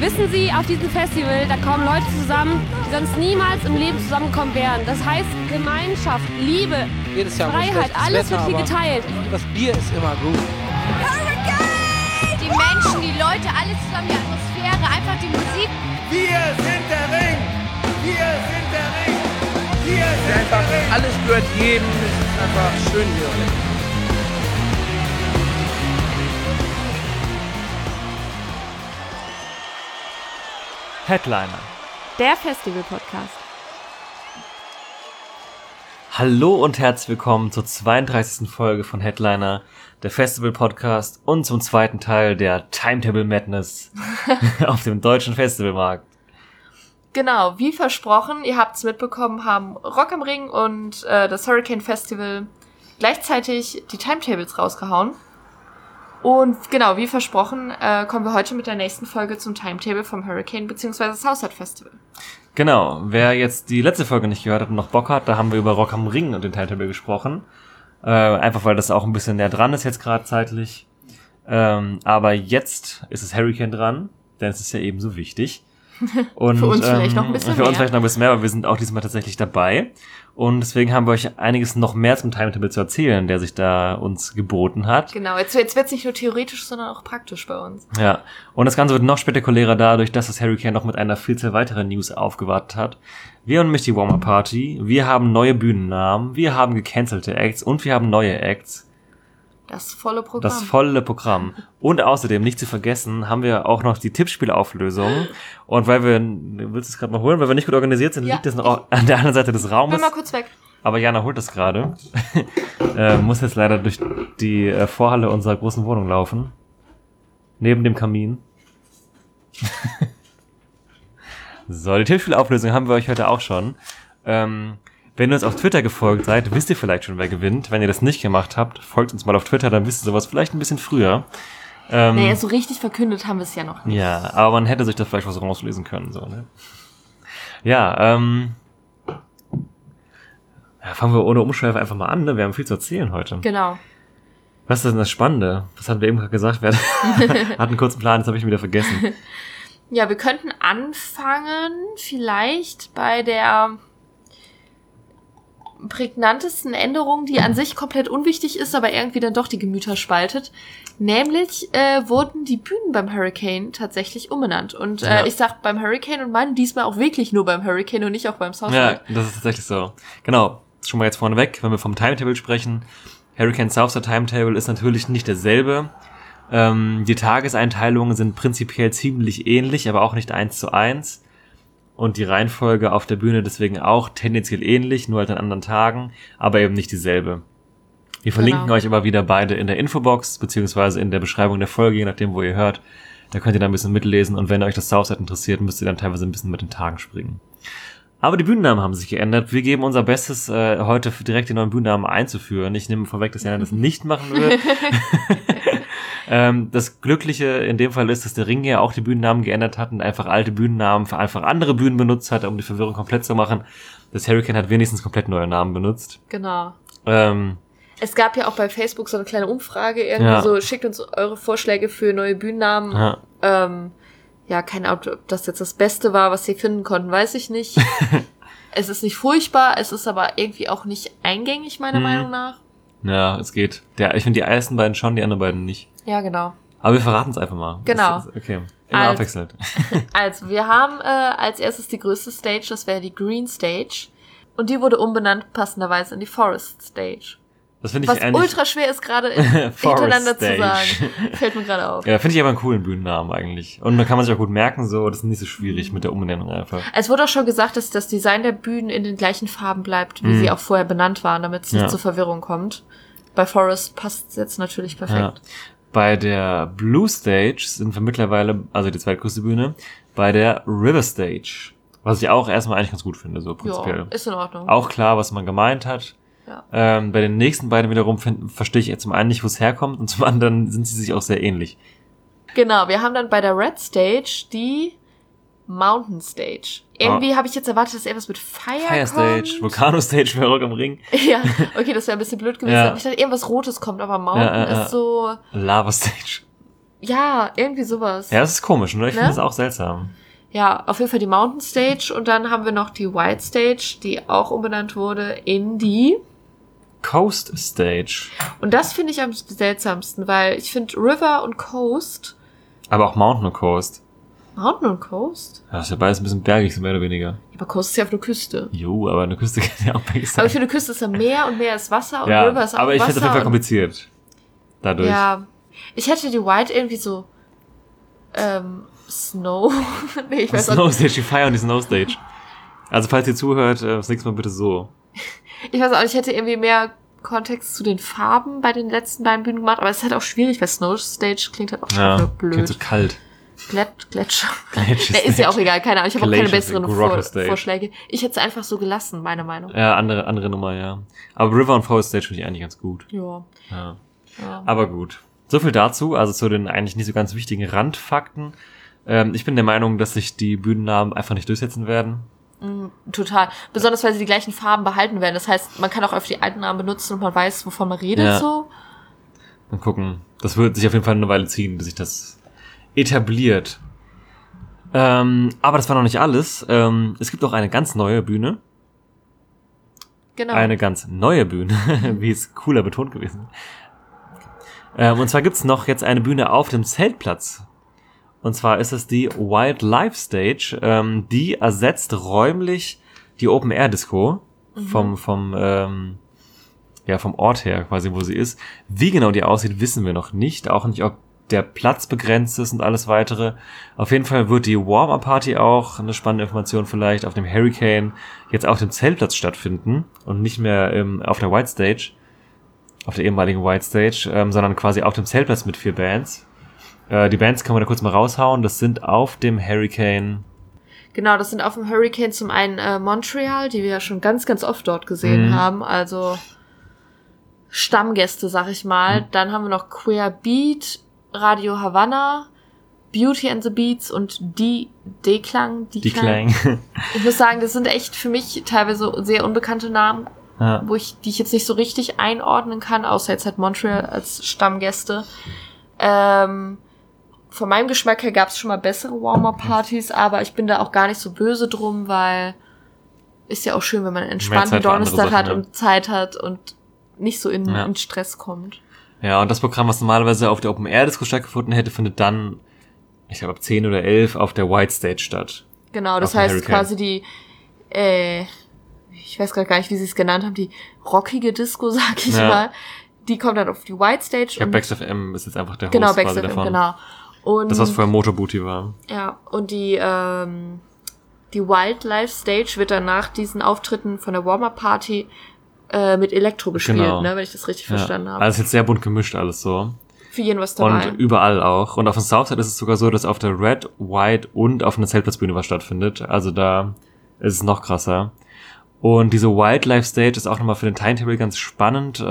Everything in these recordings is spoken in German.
Wissen Sie, auf diesem Festival, da kommen Leute zusammen, die sonst niemals im Leben zusammenkommen wären. Das heißt Gemeinschaft, Liebe, Freiheit, alles wird hier geteilt. Das Bier ist immer gut. Die Menschen, die Leute, alles zusammen, die Atmosphäre, einfach die Musik. Wir sind der Ring! Wir sind der Ring! Wir sind Einfach der Ring! alles gehört jedem. Es ist einfach schön hier. Headliner. Der Festival-Podcast. Hallo und herzlich willkommen zur 32. Folge von Headliner, der Festival-Podcast und zum zweiten Teil der Timetable Madness auf dem deutschen Festivalmarkt. Genau, wie versprochen, ihr habt es mitbekommen, haben Rock am Ring und das Hurricane Festival gleichzeitig die Timetables rausgehauen. Und genau, wie versprochen, kommen wir heute mit der nächsten Folge zum Timetable vom Hurricane bzw. Southside Festival. Genau, wer jetzt die letzte Folge nicht gehört hat und noch Bock hat, da haben wir über Rock am Ring und den Timetable gesprochen. Einfach weil das auch ein bisschen näher dran ist jetzt gerade zeitlich. Aber jetzt ist es Hurricane dran, denn es ist ja ebenso wichtig. Und, für uns vielleicht noch ein bisschen mehr. Für uns vielleicht noch ein bisschen mehr, aber wir sind auch diesmal tatsächlich dabei. Und deswegen haben wir euch einiges noch mehr zum Timetable zu erzählen, der sich da uns geboten hat. Genau, jetzt wird's nicht nur theoretisch, sondern auch praktisch bei uns. Ja, und das Ganze wird noch spektakulärer dadurch, dass das Hurricane noch mit einer Vielzahl weiterer News aufgewartet hat. Wir haben nämlich die Warm-Up Party, wir haben neue Bühnennamen, wir haben gecancelte Acts und wir haben neue Acts. Das volle Programm. Das volle Programm. Und außerdem, nicht zu vergessen, haben wir auch noch die Tippspielauflösung. Und weil willst du es gerade mal holen? Weil wir nicht gut organisiert sind, liegt das noch an der anderen Seite des Raumes. Bin mal kurz weg. Aber Jana holt das gerade. Muss jetzt leider durch die Vorhalle unserer großen Wohnung laufen. Neben dem Kamin. So, die Tippspielauflösung haben wir euch heute auch schon. Wenn ihr uns auf Twitter gefolgt seid, wisst ihr vielleicht schon, wer gewinnt. Wenn ihr das nicht gemacht habt, folgt uns mal auf Twitter, dann wisst ihr sowas vielleicht ein bisschen früher. Naja, so richtig verkündet haben wir es ja noch nicht. Ja, aber man hätte sich da vielleicht was rauslesen können, so, ne? Ja, fangen wir ohne Umschweife einfach mal an, ne? Wir haben viel zu erzählen heute. Genau. Was ist denn das Spannende? Was hatten wir eben gerade gesagt? Wir hatten einen kurzen Plan, jetzt habe ich ihn wieder vergessen. Ja, wir könnten anfangen vielleicht bei der prägnantesten Änderung, die an sich komplett unwichtig ist, aber irgendwie dann doch die Gemüter spaltet. Nämlich wurden die Bühnen beim Hurricane tatsächlich umbenannt. Und ich sag beim Hurricane und meine diesmal auch wirklich nur beim Hurricane und nicht auch beim Southside. Ja, das ist tatsächlich so. Genau, schon mal jetzt vorneweg, wenn wir vom Timetable sprechen. Hurricane Southside Timetable ist natürlich nicht derselbe. Die Tageseinteilungen sind prinzipiell ziemlich ähnlich, aber auch nicht 1:1. Und die Reihenfolge auf der Bühne deswegen auch tendenziell ähnlich, nur halt an anderen Tagen, aber eben nicht dieselbe. Wir verlinken euch aber wieder beide in der Infobox, beziehungsweise in der Beschreibung der Folge, je nachdem, wo ihr hört. Da könnt ihr dann ein bisschen mitlesen und wenn euch das Southside interessiert, müsst ihr dann teilweise ein bisschen mit den Tagen springen. Aber die Bühnennamen haben sich geändert. Wir geben unser Bestes, heute direkt die neuen Bühnennamen einzuführen. Ich nehme vorweg, dass Jana das nicht machen wird. Das Glückliche in dem Fall ist, dass der Ring ja auch die Bühnennamen geändert hat und einfach alte Bühnennamen für einfach andere Bühnen benutzt hat, um die Verwirrung komplett zu machen. Das Hurricane hat wenigstens komplett neue Namen benutzt. Genau. Es gab ja auch bei Facebook so eine kleine Umfrage irgendwie so, schickt uns eure Vorschläge für neue Bühnennamen. Ja, keine Ahnung, ob das jetzt das Beste war, was sie finden konnten, weiß ich nicht. Es ist nicht furchtbar, es ist aber irgendwie auch nicht eingängig, meiner Meinung nach. Ja, es geht. Ich finde die ersten beiden schon, die anderen beiden nicht. Ja, genau. Aber wir verraten es einfach mal. Genau. Okay, immer abwechselnd. Also, wir haben als erstes die größte Stage, das wäre die Green Stage. Und die wurde umbenannt, passenderweise in die Forest Stage. Das finde ich was ultra schwer ist, gerade hintereinander zu sagen. Fällt mir gerade auf. Ja, finde ich aber einen coolen Bühnennamen eigentlich. Und da kann man sich auch gut merken, so, das ist nicht so schwierig mit der Umbenennung einfach. Es wurde auch schon gesagt, dass das Design der Bühnen in den gleichen Farben bleibt, wie sie auch vorher benannt waren, damit es nicht zur Verwirrung kommt. Bei Forest passt es jetzt natürlich perfekt. Ja. Bei der Blue Stage sind wir mittlerweile, also die zweitgrößte Bühne, bei der River Stage. Was ich auch erstmal eigentlich ganz gut finde, so prinzipiell. Ja, ist in Ordnung. Auch klar, was man gemeint hat. Ja. Bei den nächsten beiden wiederum verstehe ich zum einen nicht, wo es herkommt und zum anderen sind sie sich auch sehr ähnlich. Genau, wir haben dann bei der Red Stage die Mountain Stage. Irgendwie habe ich jetzt erwartet, dass irgendwas mit Fire Stage, kommt. Volcano Stage für Rock am Ring. Ja, okay, das wäre ein bisschen blöd gewesen. Ich dachte, irgendwas Rotes kommt, aber Mountain ist so... Lava Stage. Ja, irgendwie sowas. Ja, das ist komisch, ne? Ich finde das auch seltsam. Ja, auf jeden Fall die Mountain Stage und dann haben wir noch die White Stage, die auch umbenannt wurde in die Coast Stage. Und das finde ich am seltsamsten, weil ich finde River und Coast. Aber auch Mountain und Coast. Mountain und Coast? Ja, das ist ja beides ein bisschen bergig, so mehr oder weniger. Aber Coast ist ja auf der Küste. Jo, aber eine Küste kann ja auch bergig sein. Aber ich finde, Küste ist ja Meer und Meer ist Wasser und ja, River ist auch Wasser. Aber ich finde es auf jeden Fall kompliziert. Dadurch. Ja. Ich hätte die White irgendwie so Snow. Nee, ich weiß Snow Stage, die feiern die Snow Stage. Also falls ihr zuhört, das nächste Mal bitte so. Ich weiß auch, ich hätte irgendwie mehr Kontext zu den Farben bei den letzten beiden Bühnen gemacht, aber es ist halt auch schwierig, weil Snow Stage klingt halt auch schon blöd. Klingt so kalt. Gletscher. Ist ja auch egal, keine Ahnung. Ich habe auch keine besseren Vorschläge. Ich hätte es einfach so gelassen, meine Meinung. Ja, andere Nummer, ja. Aber River und Forest Stage finde ich eigentlich ganz gut. Ja. Aber gut. So viel dazu, also zu den eigentlich nicht so ganz wichtigen Randfakten. Ich bin der Meinung, dass sich die Bühnennamen einfach nicht durchsetzen werden. Total. Besonders, weil sie die gleichen Farben behalten werden. Das heißt, man kann auch öfter die alten Namen benutzen und man weiß, wovon man redet, so. Mal gucken. Das wird sich auf jeden Fall eine Weile ziehen, bis sich das etabliert. Aber das war noch nicht alles. Es gibt auch eine ganz neue Bühne. Genau. Eine ganz neue Bühne, wie es cooler betont gewesen. Und zwar gibt's noch jetzt eine Bühne auf dem Zeltplatz. Und zwar ist es die Wildlife Stage. Die ersetzt räumlich die Open-Air-Disco vom Ort her quasi, wo sie ist. Wie genau die aussieht, wissen wir noch nicht. Auch nicht, ob der Platz begrenzt ist und alles weitere. Auf jeden Fall wird die Warm-Up-Party auch, eine spannende Information vielleicht, auf dem Hurricane jetzt auf dem Zeltplatz stattfinden und nicht mehr auf der White Stage, auf der ehemaligen White Stage, sondern quasi auf dem Zeltplatz mit 4 Bands. Die Bands kann man da kurz mal raushauen. Das sind auf dem Hurricane. Genau, das sind auf dem Hurricane zum einen Montreal, die wir ja schon ganz, ganz oft dort gesehen haben. Also Stammgäste, sag ich mal. Dann haben wir noch Queer Beat, Radio Havana, Beauty and the Beats und die Klang. Ich muss sagen, das sind echt für mich teilweise sehr unbekannte Namen, die ich jetzt nicht so richtig einordnen kann, außer jetzt halt Montreal als Stammgäste. Von meinem Geschmack her gab es schon mal bessere Warm-Up-Partys, aber ich bin da auch gar nicht so böse drum, weil ist ja auch schön, wenn man einen entspannten Donnerstag hat und Zeit hat und nicht so in Stress kommt. Ja, und das Programm, was normalerweise auf der Open-Air-Disco stattgefunden hätte, findet dann, ich glaube, ab 10 oder 11 auf der White Stage statt. Genau, das heißt quasi die, ich weiß gerade gar nicht, wie sie es genannt haben, die rockige Disco, sag ich mal. Die kommt dann auf die White Stage. Ich glaube, Backstuff M ist jetzt einfach der Host quasi Backstuff davon. Genau. Und das, was vorher Motorbooty war. Ja, und die Wildlife Stage wird dann nach diesen Auftritten von der Warm-Up-Party mit Elektro bespielt, ne, wenn ich das richtig verstanden habe. Also ist jetzt sehr bunt gemischt alles so. Für jeden was dabei. Und überall auch. Und auf dem Southside ist es sogar so, dass auf der Red, White und auf einer Zeltplatzbühne was stattfindet. Also da ist es noch krasser. Und diese Wildlife Stage ist auch nochmal für den Timetable ganz spannend,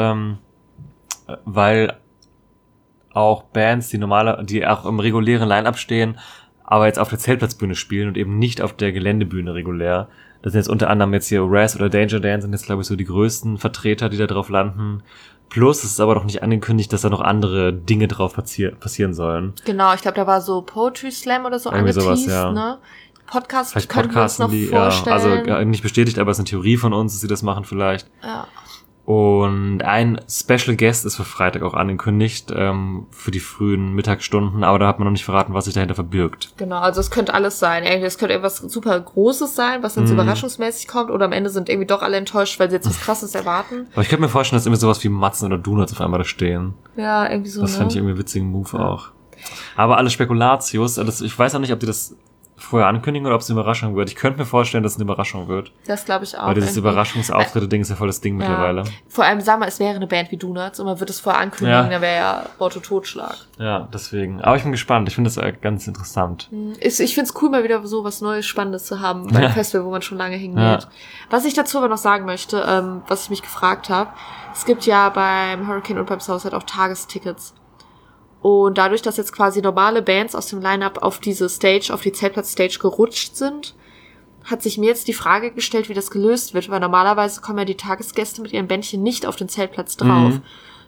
weil auch Bands, die auch im regulären Line-Up stehen, aber jetzt auf der Zeltplatzbühne spielen und eben nicht auf der Geländebühne regulär. Das sind jetzt unter anderem jetzt hier Raz oder Danger Dan sind jetzt, glaube ich, so die größten Vertreter, die da drauf landen. Plus, es ist aber noch nicht angekündigt, dass da noch andere Dinge drauf passieren sollen. Genau, ich glaube, da war so Poetry Slam oder so angeteased, ne? Podcast könnten wir uns noch vorstellen. Ja, also nicht bestätigt, aber es ist eine Theorie von uns, dass sie das machen vielleicht. Ja. Und ein Special Guest ist für Freitag auch angekündigt, für die frühen Mittagsstunden, aber da hat man noch nicht verraten, was sich dahinter verbirgt. Genau, also es könnte alles sein. Es könnte irgendwas super Großes sein, was dann so überraschungsmäßig kommt, oder am Ende sind irgendwie doch alle enttäuscht, weil sie jetzt was Krasses erwarten. Aber ich könnte mir vorstellen, dass irgendwie sowas wie Matzen oder Donuts auf einmal da stehen. Ja, irgendwie so, das fand ich irgendwie einen witzigen Move auch. Aber alles Spekulatius, ich weiß auch nicht, ob die das vorher ankündigen oder ob es eine Überraschung wird. Ich könnte mir vorstellen, dass es eine Überraschung wird. Das glaube ich auch. Weil dieses Überraschungsauftritte-Ding ist ja voll das Ding mittlerweile. Vor allem, sag mal, es wäre eine Band wie Donuts und man wird es vorher ankündigen, dann wäre ja Wort und Totschlag. Ja, deswegen. Aber ich bin gespannt. Ich finde das ganz interessant. Ich finde es cool, mal wieder so was Neues, Spannendes zu haben bei einem Festival, wo man schon lange hingeht. Was ich dazu aber noch sagen möchte, was ich mich gefragt habe, es gibt ja beim Hurricane und beim Southside auch Tagestickets. Und dadurch, dass jetzt quasi normale Bands aus dem Line-Up auf diese Stage, auf die Zeltplatz-Stage gerutscht sind, hat sich mir jetzt die Frage gestellt, wie das gelöst wird, weil normalerweise kommen ja die Tagesgäste mit ihren Bändchen nicht auf den Zeltplatz drauf,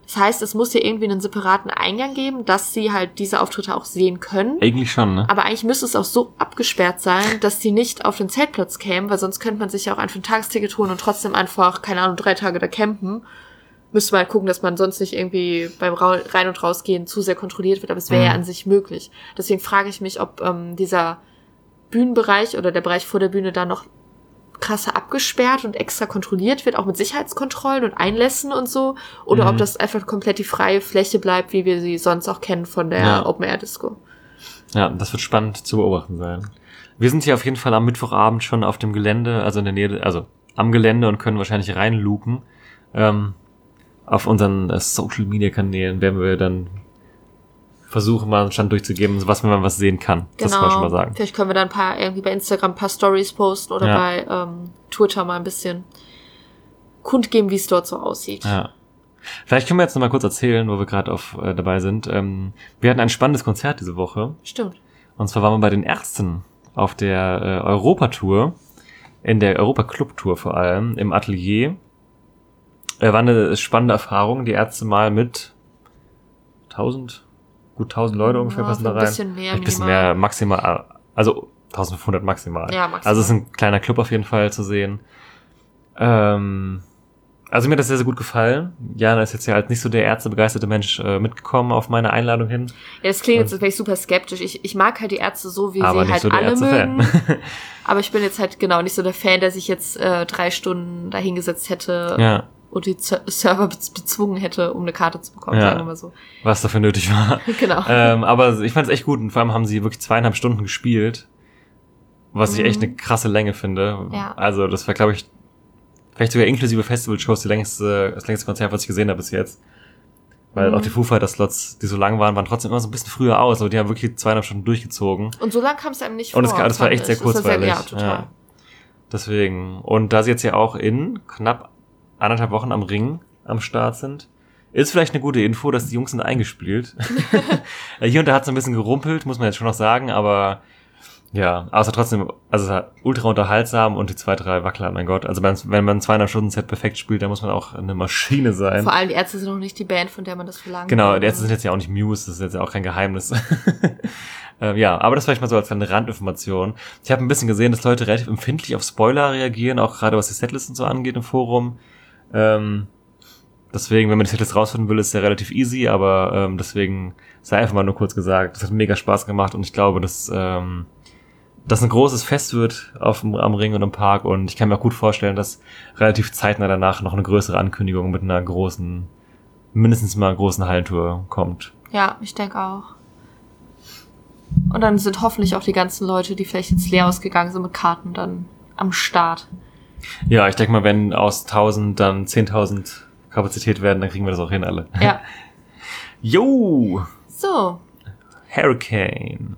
Das heißt, es muss ja irgendwie einen separaten Eingang geben, dass sie halt diese Auftritte auch sehen können. Eigentlich schon, ne? Aber eigentlich müsste es auch so abgesperrt sein, dass die nicht auf den Zeltplatz kämen, weil sonst könnte man sich ja auch einfach ein Tagesticket holen und trotzdem einfach, keine Ahnung, 3 Tage da campen. Müsste man halt gucken, dass man sonst nicht irgendwie beim Rein- und Rausgehen zu sehr kontrolliert wird, aber es wäre ja an sich möglich. Deswegen frage ich mich, ob dieser Bühnenbereich oder der Bereich vor der Bühne da noch krasser abgesperrt und extra kontrolliert wird, auch mit Sicherheitskontrollen und Einlässen und so, oder ob das einfach komplett die freie Fläche bleibt, wie wir sie sonst auch kennen von der Open-Air-Disco. Ja, das wird spannend zu beobachten sein. Wir sind hier auf jeden Fall am Mittwochabend schon auf dem Gelände, also in der Nähe, also am Gelände und können wahrscheinlich reinluken. Auf unseren Social-Media-Kanälen werden wir dann versuchen, mal einen Stand durchzugeben, was man was sehen kann. Genau. Das kann man schon mal sagen. Vielleicht können wir dann irgendwie bei Instagram ein paar Stories posten oder bei Twitter mal ein bisschen kundgeben, wie es dort so aussieht. Ja. Vielleicht können wir jetzt noch mal kurz erzählen, wo wir gerade dabei sind. Wir hatten ein spannendes Konzert diese Woche. Stimmt. Und zwar waren wir bei den Ärzten auf der Europa-Tour, in der Europa-Club-Tour vor allem, im Atelier. War eine spannende Erfahrung, die Ärzte mal mit 1000 Leute ungefähr passen da rein. Ein bisschen mehr maximal, also 1500 maximal. Ja, maximal. Also es ist ein kleiner Club auf jeden Fall zu sehen. Also mir hat das sehr, sehr gut gefallen. Jana ist jetzt ja als nicht so der ärztebegeisterte Mensch mitgekommen auf meine Einladung hin. Ja, das klingt jetzt vielleicht super skeptisch. Ich mag halt die Ärzte so, wie aber sie halt so alle Ärzte-Fan. mögen. Aber ich bin jetzt halt genau nicht so der Fan, der sich jetzt 3 Stunden da hingesetzt hätte und die Server bezwungen hätte, um eine Karte zu bekommen, sagen wir mal so. Was dafür nötig war. Genau. Aber ich fand es echt gut und vor allem haben sie wirklich 2,5 Stunden gespielt, was ich echt eine krasse Länge finde. Ja. Also das war, glaube ich, vielleicht sogar inklusive Festival-Shows das längste Konzert, was ich gesehen habe bis jetzt. Weil auch die Foo Fighters-Slots, die so lang waren trotzdem immer so ein bisschen früher aus, aber die haben wirklich 2,5 Stunden durchgezogen. Und so lang kam es einem nicht und vor. Und das war echt sehr kurzweilig. Ja, total. Ja. Deswegen. Und da sie jetzt ja auch in knapp 1,5 Wochen am Ring am Start sind, ist vielleicht eine gute Info, dass die Jungs sind eingespielt. Hier und da hat es ein bisschen gerumpelt, muss man jetzt schon noch sagen, aber ja, außer trotzdem, also es war ultra unterhaltsam und die 2, 3 Wackler, mein Gott. Also wenn man 2,5 Stunden Set perfekt spielt, dann muss man auch eine Maschine sein. Vor allem die Ärzte sind noch nicht die Band, von der man das verlangt. Genau, die Ärzte sind jetzt ja auch nicht Muse, das ist jetzt ja auch kein Geheimnis. Ja, aber das vielleicht mal so als eine Randinformation. Ich habe ein bisschen gesehen, dass Leute relativ empfindlich auf Spoiler reagieren, auch gerade was die Setlist und so angeht im Forum. Deswegen, wenn man die Setlist rausfinden will, ist ja relativ easy, aber deswegen sei einfach mal nur kurz gesagt, das hat mega Spaß gemacht und ich glaube, dass das ein großes Fest wird am Ring und im Park und ich kann mir auch gut vorstellen, dass relativ zeitnah danach noch eine größere Ankündigung mit einer mindestens mal großen Hallentour kommt. Ja, ich denke auch. Und dann sind hoffentlich auch die ganzen Leute, die vielleicht jetzt leer ausgegangen sind mit Karten, dann am Start. Ja, ich denke mal, wenn aus 1000 dann 10.000 Kapazität werden, dann kriegen wir das auch hin alle. Ja. Jo! So. Hurricane.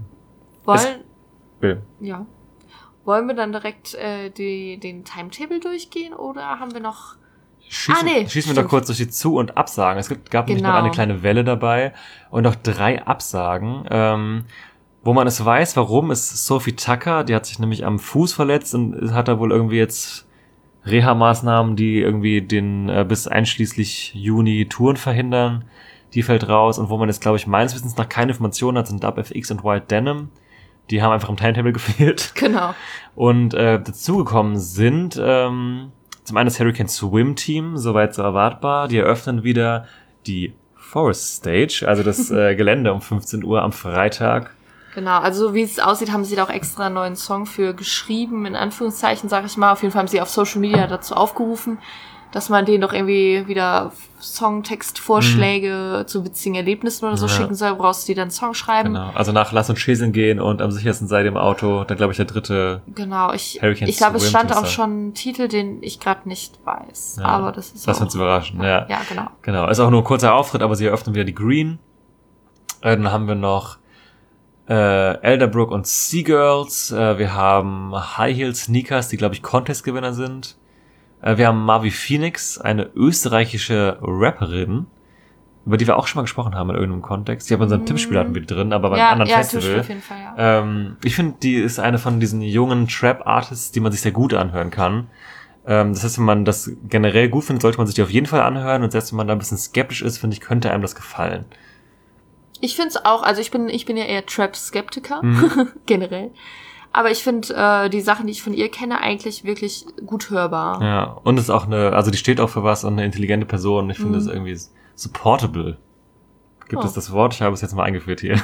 Wollen wir dann direkt den Timetable durchgehen oder haben wir noch... Schießen wir noch kurz durch die Zu- und Absagen. Es gab nicht nur eine kleine Welle dabei und auch 3 Absagen. Wo man es weiß, warum, ist Sophie Tucker. Die hat sich nämlich am Fuß verletzt und hat da wohl irgendwie jetzt Reha-Maßnahmen, die irgendwie den bis einschließlich Juni Touren verhindern. Die fällt raus. Und wo man jetzt, glaube ich, meines Wissens nach keine Informationen hat, sind DubFX und Wild Denim. Die haben einfach im Timetable gefehlt. Genau. Und dazugekommen sind zum einen das Hurricane Swim Team, soweit so erwartbar. Die eröffnen wieder die Forest Stage, also das Gelände um 15 Uhr am Freitag. Genau, also so wie es aussieht, haben sie da auch extra einen neuen Song für geschrieben, in Anführungszeichen, sag ich mal. Auf jeden Fall haben sie auf Social Media dazu aufgerufen, dass man denen doch irgendwie wieder Songtextvorschläge zu witzigen Erlebnissen oder so schicken soll, brauchst du die dann einen Song schreiben. Genau, also nach Lass uns Schäseln gehen und am sichersten sei dem Auto, dann glaube ich der dritte. Genau, ich glaube, es stand auch schon ein Titel, den ich gerade nicht weiß, aber das ist lass uns überraschen, ja. Ja, genau. Genau, ist auch nur ein kurzer Auftritt, aber sie eröffnen wieder die Green. Dann haben wir noch Elderbrook und Seagirls. Wir haben High Heel Sneakers, die, glaube ich, Contest-Gewinner sind. Wir haben Marvi Phoenix, eine österreichische Rapperin, über die wir auch schon mal gesprochen haben in irgendeinem Kontext. Die haben unseren Tippspiel hatten wir drin, aber beim anderen Festival. Auf jeden Fall, ja. Ich finde, die ist eine von diesen jungen Trap-Artists, die man sich sehr gut anhören kann. Das heißt, wenn man das generell gut findet, sollte man sich die auf jeden Fall anhören. Und selbst wenn man da ein bisschen skeptisch ist, finde ich, könnte einem das gefallen. Ich finde es auch, also ich bin ja eher Trap-Skeptiker, generell. Aber ich finde die Sachen, die ich von ihr kenne, eigentlich wirklich gut hörbar. Ja, und es ist auch also die steht auch für was und eine intelligente Person. Ich finde es irgendwie supportable. Gibt es das Wort? Ich habe es jetzt mal eingeführt hier.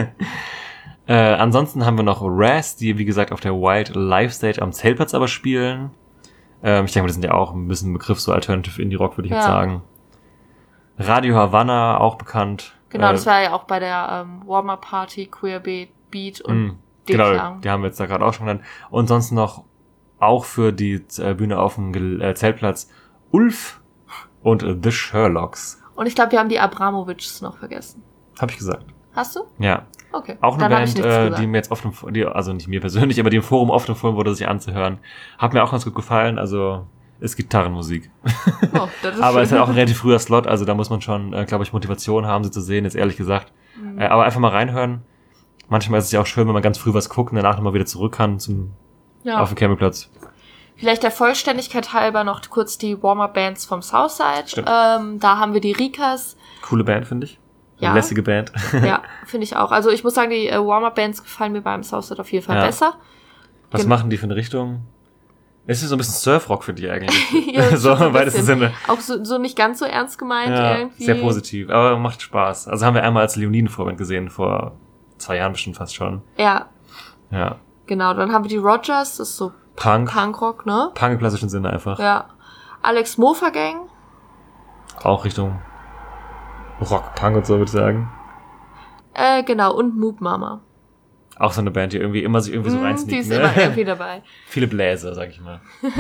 Ansonsten haben wir noch Raz, die wie gesagt auf der Wild Live Stage am Zeltplatz aber spielen. Ich denke, das sind ja auch ein bisschen ein Begriff, so Alternative Indie Rock, würde ich jetzt sagen. Radio Havanna, auch bekannt. Genau, das war ja auch bei der Warm-Up Party, Queer Beat und genau, die haben wir jetzt da gerade auch schon genannt. Und sonst noch auch für die Bühne auf dem Zeltplatz Ulf und The Sherlocks. Und ich glaube, wir haben die Abramovics noch vergessen. Hab ich gesagt. Hast du? Ja. Okay. Auch eine Band, die mir jetzt oft, also nicht mir persönlich, aber die im Forum oft empfohlen wurde, sich anzuhören. Hat mir auch ganz gut gefallen, also ist Gitarrenmusik. Oh, das ist aber schön. es ist halt auch ein relativ früher Slot, also da muss man schon, glaube ich, Motivation haben, sie zu sehen, jetzt ehrlich gesagt. Aber einfach mal reinhören. Manchmal ist es ja auch schön, wenn man ganz früh was guckt und danach nochmal wieder zurück kann auf den Campingplatz. Vielleicht der Vollständigkeit halber noch kurz die Warm-Up-Bands vom Southside. Da haben wir die Rikas. Coole Band, finde ich. Ja. Eine lässige Band. Ja, finde ich auch. Also ich muss sagen, die Warm-Up-Bands gefallen mir beim Southside auf jeden Fall besser. Was machen die für eine Richtung? Es ist so ein bisschen Surfrock, finde ich eigentlich. Ja, so im weitesten Sinne. Auch so nicht ganz so ernst gemeint irgendwie. Sehr positiv, aber macht Spaß. Also haben wir einmal als Leoniden-Vorband gesehen, vor 2 Jahren bestimmt fast schon. Ja. Ja. Genau, dann haben wir die Rogers, das ist so Punkrock, ne? Punk im klassischen Sinne einfach. Ja. Alex Mofa Gang. Auch Richtung Rock, Punk und so, würde ich sagen. Genau, und Moop Mama. Auch so eine Band, die irgendwie immer sich irgendwie so reinsneakt. Die ist immer irgendwie dabei. Viele Bläser, sag ich mal.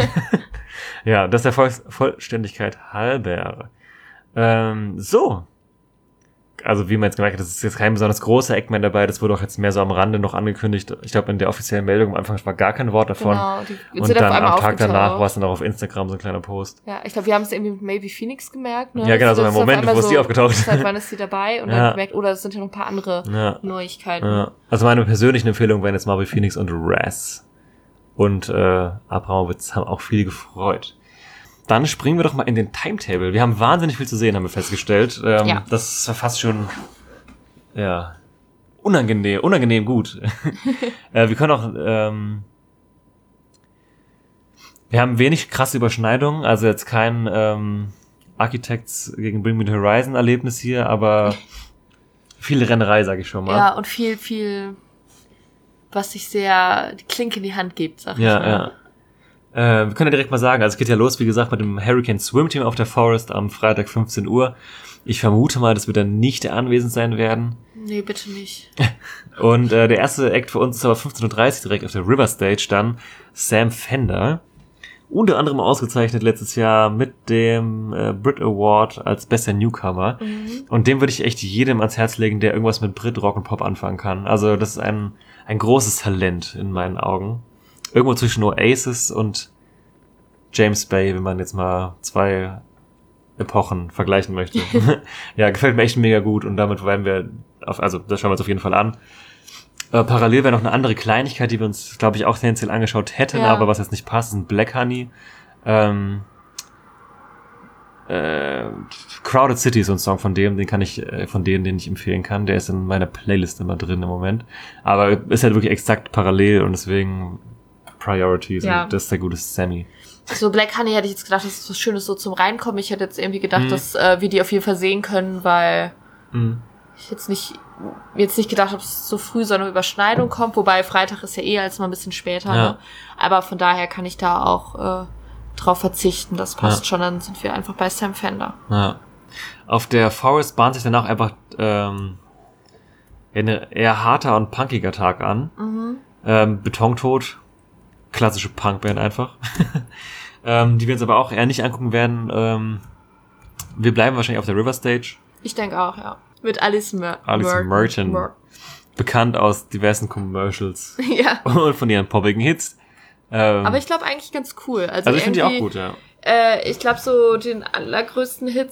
Ja, das ist der Vollständigkeit halber. So. Also wie man jetzt gemerkt hat, das ist jetzt kein besonders großer Act mehr dabei, das wurde auch jetzt mehr so am Rande noch angekündigt. Ich glaube, in der offiziellen Meldung am Anfang war gar kein Wort davon. Genau, und dann am Tag danach war es dann auch auf Instagram so ein kleiner Post. Ja, ich glaube, wir haben es irgendwie mit Maybe Phoenix gemerkt. Ne? Ja, genau, so ein Moment, wo ist die aufgetaucht? Seit wann ist sie dabei? Und dann gemerkt, oder es sind ja noch ein paar andere Neuigkeiten. Ja. Also meine persönlichen Empfehlungen wären jetzt Maybe Phoenix und Raz. Und Abramowitz haben auch viele gefreut. Dann springen wir doch mal in den Timetable. Wir haben wahnsinnig viel zu sehen, haben wir festgestellt. Das war fast schon, unangenehm gut. Wir können auch, wir haben wenig krasse Überschneidungen, also jetzt kein Architects gegen Bring Me the Horizon Erlebnis hier, aber viel Rennerei, sag ich schon mal. Ja, und viel, was sich sehr die Klinke in die Hand gibt, sag ich mal. Ja. Wir können ja direkt mal sagen, also es geht ja los, wie gesagt, mit dem Hurricane Swim Team auf der Forest am Freitag 15 Uhr. Ich vermute mal, dass wir dann nicht anwesend sein werden. Nee, bitte nicht. Und der erste Act für uns ist aber 15.30 Uhr direkt auf der River Stage dann Sam Fender. Unter anderem ausgezeichnet letztes Jahr mit dem Brit Award als bester Newcomer. Und dem würde ich echt jedem ans Herz legen, der irgendwas mit Brit, Rock und Pop anfangen kann. Also das ist ein großes Talent in meinen Augen. Irgendwo zwischen Oasis und James Bay, wenn man jetzt mal 2 Epochen vergleichen möchte. Ja, gefällt mir echt mega gut und damit werden wir das schauen wir uns auf jeden Fall an. Parallel wäre noch eine andere Kleinigkeit, die wir uns, glaube ich, auch tendenziell angeschaut hätten, aber was jetzt nicht passt, ist ein Black Honey. Crowded City ist so ein Song von dem, den ich empfehlen kann. Der ist in meiner Playlist immer drin im Moment. Aber ist halt wirklich exakt parallel und deswegen Priorities und das ist der gute Sammy. So Black Honey hätte ich jetzt gedacht, das ist was Schönes so zum Reinkommen. Ich hätte jetzt irgendwie gedacht, dass wir die auf jeden Fall sehen können, weil ich jetzt nicht gedacht habe, dass es so früh so eine Überschneidung kommt. Wobei Freitag ist ja als mal ein bisschen später. Ja. Ne? Aber von daher kann ich da auch drauf verzichten. Das passt schon. Dann sind wir einfach bei Sam Fender. Ja. Auf der Forest bahnt sich danach einfach ein eher harter und punkiger Tag an. Betontod. Klassische Punkband einfach. Die wir uns aber auch eher nicht angucken werden. Wir bleiben wahrscheinlich auf der River Stage. Ich denke auch, ja. Mit Alice Merton. Bekannt aus diversen Commercials. Ja. Und von ihren poppigen Hits. Aber ich glaube eigentlich ganz cool. Also ich finde die auch gut, ja. Ich glaube so den allergrößten Hits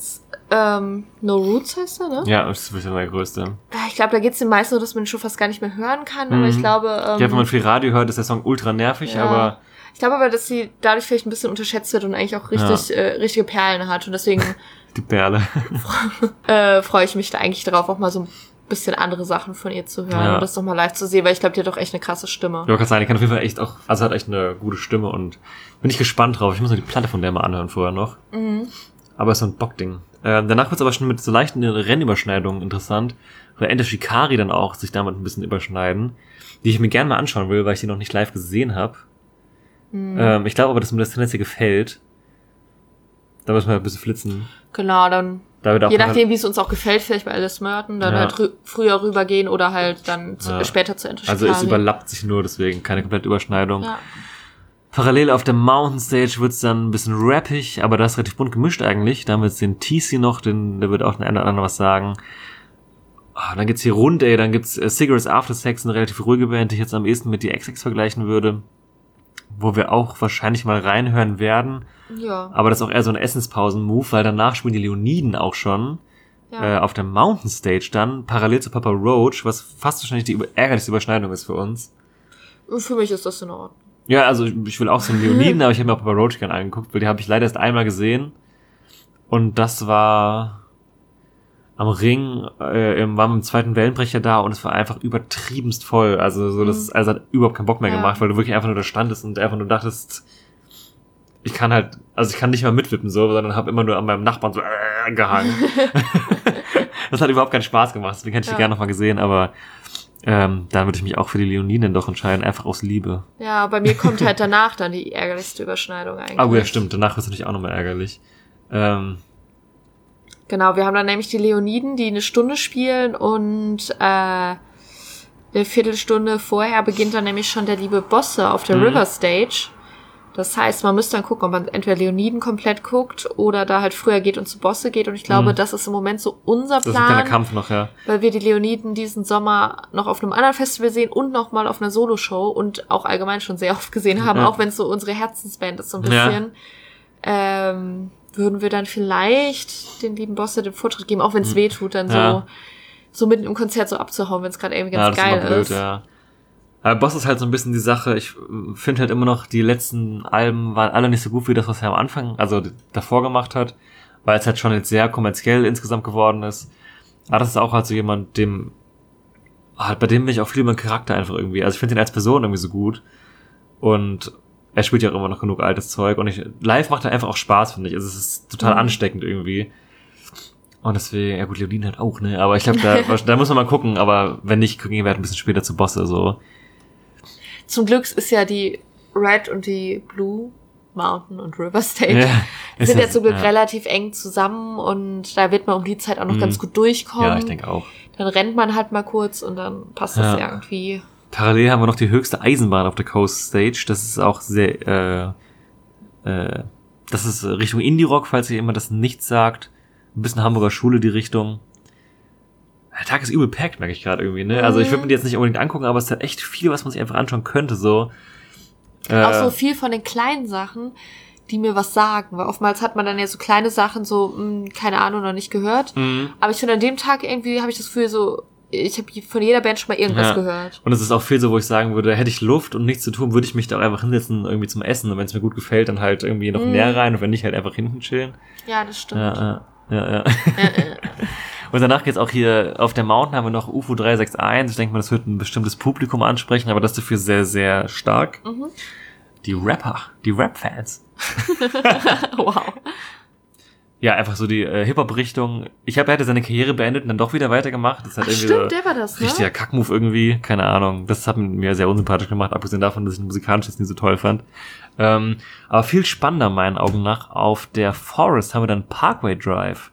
No Roots heißt er, ne? Ja, das ist wirklich der größte. Ich glaube, da geht's den meisten so, dass man ihn schon fast gar nicht mehr hören kann, aber ich glaube... ja, wenn man viel Radio hört, ist der Song ultra nervig, aber... Ich glaube aber, dass sie dadurch vielleicht ein bisschen unterschätzt wird und eigentlich auch richtige Perlen hat und deswegen... Die Perle. freue ich mich da eigentlich drauf, auch mal so ein bisschen andere Sachen von ihr zu hören und das nochmal live zu sehen, weil ich glaube, die hat doch echt eine krasse Stimme. Ja, kann sein, die kann auf jeden Fall echt auch, also hat echt eine gute Stimme und bin ich gespannt drauf. Ich muss noch die Platte von der mal anhören vorher noch. Aber ist so ein Bockding. Danach wird's aber schon mit so leichten Rennüberschneidungen interessant, weil Enter Shikari dann auch sich damit ein bisschen überschneiden, die ich mir gerne mal anschauen will, weil ich die noch nicht live gesehen habe. Ich glaube aber, dass mir das tendenziell gefällt. Da müssen wir ein bisschen flitzen. Genau, dann je nachdem, wie es uns auch gefällt, vielleicht bei Alice Merton, dann halt früher rübergehen oder halt dann später zu Enter Shikari. Also es überlappt sich nur, deswegen keine komplette Überschneidung. Ja. Parallel auf der Mountain Stage wird's dann ein bisschen rappig, aber das ist relativ bunt gemischt eigentlich. Da haben wir jetzt den TC noch, der wird auch ein oder andere was sagen. Dann geht's hier rund, dann gibt's Cigarettes After Sex, eine relativ ruhige Band, die ich jetzt am ehesten mit die XX vergleichen würde. Wo wir auch wahrscheinlich mal reinhören werden. Ja. Aber das ist auch eher so ein Essenspausen-Move, weil danach spielen die Leoniden auch schon auf der Mountain Stage dann, parallel zu Papa Roach, was fast wahrscheinlich die ärgerlichste Überschneidung ist für uns. Für mich ist das in Ordnung. Ja, also ich will auch so einen Leoniden, aber ich habe mir auch Papa Roach gerne angeguckt, weil die habe ich leider erst einmal gesehen. Und das war am Ring, waren wir im zweiten Wellenbrecher da und es war einfach übertriebenst voll. Also so, das hat überhaupt keinen Bock mehr gemacht, weil du wirklich einfach nur da standest und einfach nur dachtest, ich kann nicht mal mitwippen so, sondern habe immer nur an meinem Nachbarn so gehangen. Das hat überhaupt keinen Spaß gemacht, deswegen hätte ich die gerne nochmal gesehen, aber dann würde ich mich auch für die Leoniden doch entscheiden, einfach aus Liebe. Ja, bei mir kommt halt danach dann die ärgerlichste Überschneidung eigentlich. Aber ja, stimmt, danach wird es natürlich auch nochmal ärgerlich. Genau, wir haben dann nämlich die Leoniden, die eine Stunde spielen und eine Viertelstunde vorher beginnt dann nämlich schon der liebe Bosse auf der River Stage. Das heißt, man müsste dann gucken, ob man entweder Leoniden komplett guckt oder da halt früher geht und zu Bosse geht. Und ich glaube, das ist im Moment so unser Plan. Das ist ein kleiner Kampf noch, ja. Weil wir die Leoniden diesen Sommer noch auf einem anderen Festival sehen und noch mal auf einer Soloshow und auch allgemein schon sehr oft gesehen haben, auch wenn es so unsere Herzensband ist so ein bisschen. Ja. Würden wir dann vielleicht den lieben Bosse den Vortritt geben, auch wenn es weh tut, dann so mitten im Konzert so abzuhauen, wenn es gerade irgendwie ganz geil ist. Blöd, ja. Aber Boss ist halt so ein bisschen die Sache, ich finde halt immer noch, die letzten Alben waren alle nicht so gut wie das, was er am Anfang, also davor gemacht hat, weil es halt schon jetzt sehr kommerziell insgesamt geworden ist. Aber das ist auch halt so jemand, bei dem bin ich auch viel über den Charakter einfach irgendwie, also ich finde ihn als Person irgendwie so gut und er spielt ja auch immer noch genug altes Zeug und live macht er einfach auch Spaß, finde ich, also es ist total ansteckend irgendwie. Und deswegen, ja gut, Leoniden halt auch, ne, aber ich glaube, da muss man mal gucken, aber wenn nicht, gucken wir halt ein bisschen später zu Bosse, so. Zum Glück ist ja die Red und die Blue Mountain und River Stage sind ja zum Glück relativ eng zusammen und da wird man um die Zeit auch noch ganz gut durchkommen. Ja, ich denke auch. Dann rennt man halt mal kurz und dann passt das irgendwie. Parallel haben wir noch die höchste Eisenbahn auf der Coast Stage. Das ist auch sehr, das ist Richtung Indie-Rock, falls ihr immer das nicht sagt. Ein bisschen Hamburger Schule, die Richtung. Der Tag ist übel packed, merke ich gerade irgendwie, ne? Also ich würde mir die jetzt nicht unbedingt angucken, aber es ist halt echt viel, was man sich einfach anschauen könnte, so. Auch so viel von den kleinen Sachen, die mir was sagen, weil oftmals hat man dann ja so kleine Sachen so, keine Ahnung, noch nicht gehört. Aber ich finde an dem Tag irgendwie habe ich das Gefühl so, ich habe von jeder Band schon mal irgendwas gehört. Und es ist auch viel so, wo ich sagen würde, hätte ich Luft und nichts zu tun, würde ich mich da auch einfach hinsetzen irgendwie zum Essen und wenn es mir gut gefällt, dann halt irgendwie noch näher rein und wenn nicht, halt einfach hinten chillen. Ja, das stimmt. Ja. Und danach geht's auch hier auf der Mountain, haben wir noch UFO 361. Ich denke mal, das wird ein bestimmtes Publikum ansprechen, aber das dafür sehr, sehr stark. Die Rap-Fans. Wow. Ja, einfach so die Hip-Hop-Richtung. Er hätte seine Karriere beendet und dann doch wieder weitergemacht. Das hat irgendwie stimmt, der war das, ne? Richtiger Kackmove irgendwie, keine Ahnung. Das hat mir sehr unsympathisch gemacht, abgesehen davon, dass ich musikalisch jetzt nicht so toll fand. Aber viel spannender meinen Augen nach, auf der Forest haben wir dann Parkway Drive.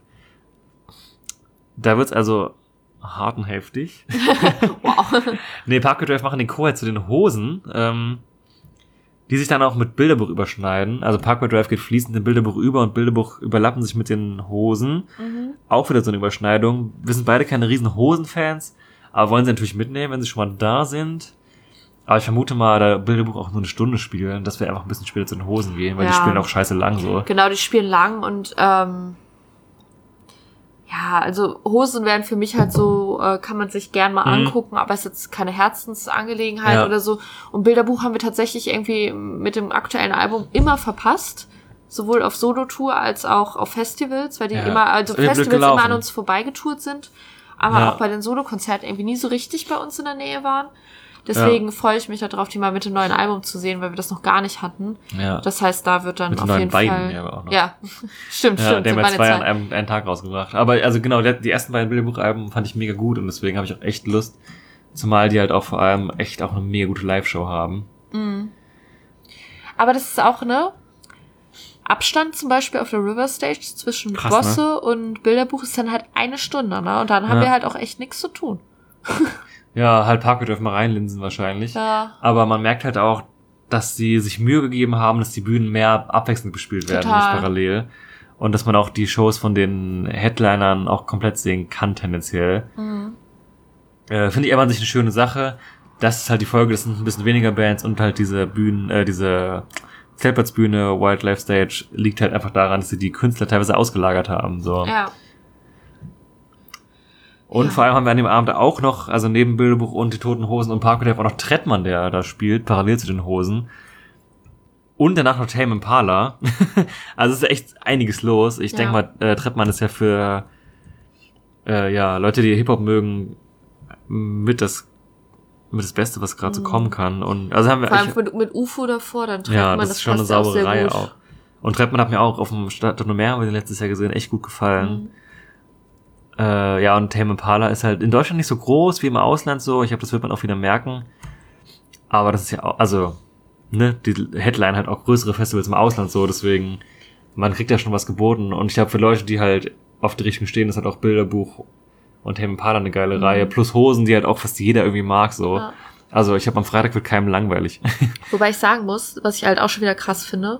Da wird's also hart und heftig. Wow. Nee, Parkway Drive machen den Chor zu den Hosen, die sich dann auch mit Bilderbuch überschneiden. Also Parkway Drive geht fließend in Bilderbuch über und Bilderbuch überlappen sich mit den Hosen. Auch wieder so eine Überschneidung. Wir sind beide keine riesen Hosen-Fans, aber wollen sie natürlich mitnehmen, wenn sie schon mal da sind. Aber ich vermute mal, da Bilderbuch auch nur eine Stunde spielen, dass wir einfach ein bisschen später zu den Hosen gehen, weil die spielen auch scheiße lang so. Genau, die spielen lang und Ja, also Hosen wären für mich halt so, kann man sich gern mal angucken, aber es ist jetzt keine Herzensangelegenheit oder so. Und Bilderbuch haben wir tatsächlich irgendwie mit dem aktuellen Album immer verpasst. Sowohl auf Solo-Tour als auch auf Festivals, weil die Festivals immer an uns vorbeigetourt sind, aber auch bei den Solo-Konzerten irgendwie nie so richtig bei uns in der Nähe waren. Deswegen freue ich mich darauf, die mal mit dem neuen Album zu sehen, weil wir das noch gar nicht hatten. Ja. Das heißt, da wird dann mit auf jeden Fall... Beiden, aber auch noch. Ja, stimmt. Der haben wir 2 an einem Tag rausgebracht. Aber also genau, die ersten beiden Bilderbuchalben fand ich mega gut und deswegen habe ich auch echt Lust, zumal die halt auch vor allem echt auch eine mega gute Live-Show haben. Mhm. Aber das ist auch, Abstand zum Beispiel auf der River Stage zwischen Bosse und Bilderbuch ist dann halt 1 Stunde, ne? Und dann haben wir halt auch echt nichts zu tun. Ja, halt Parkway dürfen wir reinlinsen wahrscheinlich. Ja. Aber man merkt halt auch, dass sie sich Mühe gegeben haben, dass die Bühnen mehr abwechselnd bespielt werden, nicht parallel. Und dass man auch die Shows von den Headlinern auch komplett sehen kann, tendenziell. Mhm. Finde ich aber an sich eine schöne Sache. Das ist halt die Folge, das sind ein bisschen weniger Bands und halt diese Bühnen, diese Zeltplatzbühne, Wildlife Stage, liegt halt einfach daran, dass sie die Künstler teilweise ausgelagert haben, so. Ja. Und vor allem haben wir an dem Abend auch noch, also neben Bilderbuch und die Toten Hosen und Parkway auch noch Trettmann, der da spielt, parallel zu den Hosen. Und danach noch Tame Impala. Also es ist echt einiges los. Ich denke mal, Trettmann ist ja für Leute, die Hip-Hop mögen, mit das Beste, was gerade so kommen kann. Und also haben wir vor allem mit UFO davor, dann Trettmann. Ja, das ist schon eine saubere Reihe auch. Und Trettmann hat mir auch auf dem Stadt Meer, haben wir den letztes Jahr gesehen, echt gut gefallen. Und Tame Impala ist halt in Deutschland nicht so groß wie im Ausland so. Ich glaube, das wird man auch wieder merken. Aber das ist ja auch, also, die Headline hat auch größere Festivals im Ausland so, deswegen, man kriegt ja schon was geboten. Und ich glaube, für Leute, die halt auf die Richtung stehen, ist halt auch Bilderbuch und Tame Impala eine geile Reihe. Plus Hosen, die halt auch fast jeder irgendwie mag so. Ja. Also, ich glaube, am Freitag wird keinem langweilig. Wobei ich sagen muss, was ich halt auch schon wieder krass finde,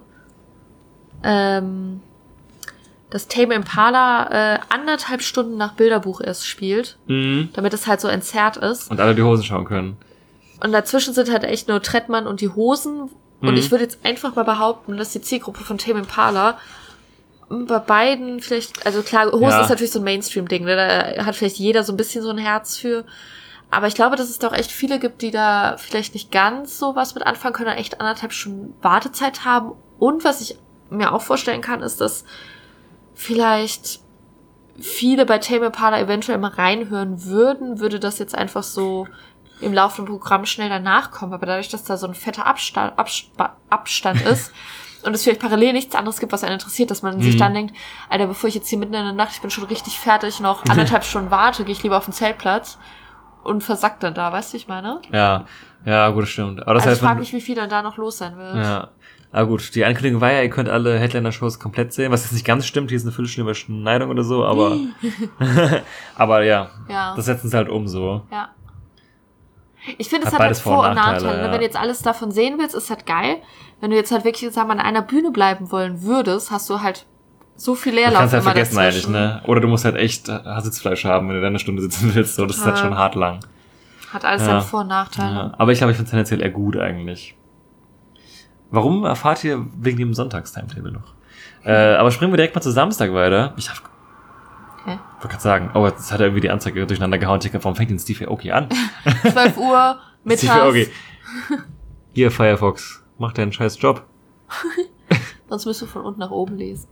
dass Tame Impala 1,5 Stunden nach Bilderbuch erst spielt, damit es halt so entzerrt ist. Und alle die Hosen schauen können. Und dazwischen sind halt echt nur Trettmann und die Hosen. Und ich würde jetzt einfach mal behaupten, dass die Zielgruppe von Tame Impala bei beiden vielleicht, also klar, Hosen ist natürlich so ein Mainstream-Ding, da hat vielleicht jeder so ein bisschen so ein Herz für. Aber ich glaube, dass es doch echt viele gibt, die da vielleicht nicht ganz so was mit anfangen können und echt 1,5 Stunden Wartezeit haben. Und was ich mir auch vorstellen kann, ist, dass vielleicht viele bei Tame Impala eventuell mal reinhören würde das jetzt einfach so im laufenden Programm schnell danach kommen. Aber dadurch, dass da so ein fetter Abstand ist und es vielleicht parallel nichts anderes gibt, was einen interessiert, dass man sich dann denkt, Alter, bevor ich jetzt hier mitten in der Nacht, ich bin schon richtig fertig, noch 1,5 Stunden warte, gehe ich lieber auf den Zeltplatz und versackt dann da, weißt du, ich meine? Ja, gut, das stimmt. Aber das also ich frage mich, wie viel dann da noch los sein wird. Ja. Aber gut, die Ankündigung war ja, ihr könnt alle Headliner-Shows komplett sehen, was jetzt nicht ganz stimmt, hier ist eine Viertelstunde Überschneidung oder so, aber aber das setzen sie halt um so. Ja. Ich finde, es hat halt Vor- und Nachteile. Ja. Wenn du jetzt alles davon sehen willst, ist halt geil. Wenn du jetzt halt wirklich, sagen wir mal, an einer Bühne bleiben wollen würdest, hast du halt so viel Leerlauf. Du kannst halt vergessen eigentlich, ne? Oder du musst halt echt Sitzfleisch haben, wenn du da eine Stunde sitzen willst, so, das ist halt schon hart lang. Hat alles seine Vor- und Nachteile. Ja. Aber ich glaube, ich finde es tendenziell eher gut eigentlich. Warum erfahrt ihr wegen dem Sonntagstimetable noch? Aber springen wir direkt mal zu Samstag weiter. Ich wollte gerade sagen, jetzt hat er irgendwie die Anzeige durcheinander gehauen. Warum fängt denn Steve Aoki an? 12 Uhr, mittags. Steve Aoki. Hier, Firefox, mach deinen scheiß Job. Sonst müsst du von unten nach oben lesen.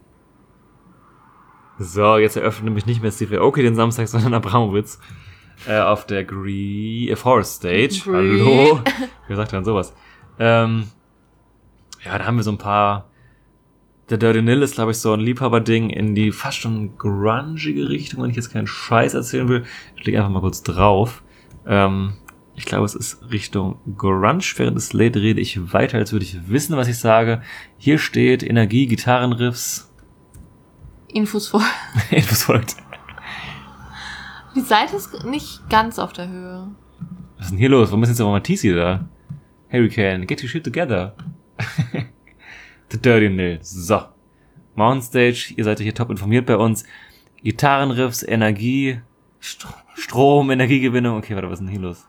So, jetzt eröffnet nämlich nicht mehr Steve Aoki den Samstag, sondern Abramowitz auf der Forest Stage. Hallo? Wer sagt denn sowas? Da haben wir so ein paar. Der Dirty Nil ist, glaube ich, so ein Liebhaberding in die fast schon grungige Richtung, wenn ich jetzt keinen Scheiß erzählen will. Ich klicke einfach mal kurz drauf. Ich glaube, es ist Richtung Grunge. Während es lädt, rede ich weiter, als würde ich wissen, was ich sage. Hier steht Energie, Gitarrenriffs. Infos folgt. Die Seite ist nicht ganz auf der Höhe. Was ist denn hier los? Warum ist jetzt aber Matisse da? Hurricane, get your shit together. The Dirty Nil. So. Mountain Stage, ihr seid hier top informiert bei uns. Gitarrenriffs, Energie, Strom, Energiegewinnung. Okay, warte, was ist denn hier los?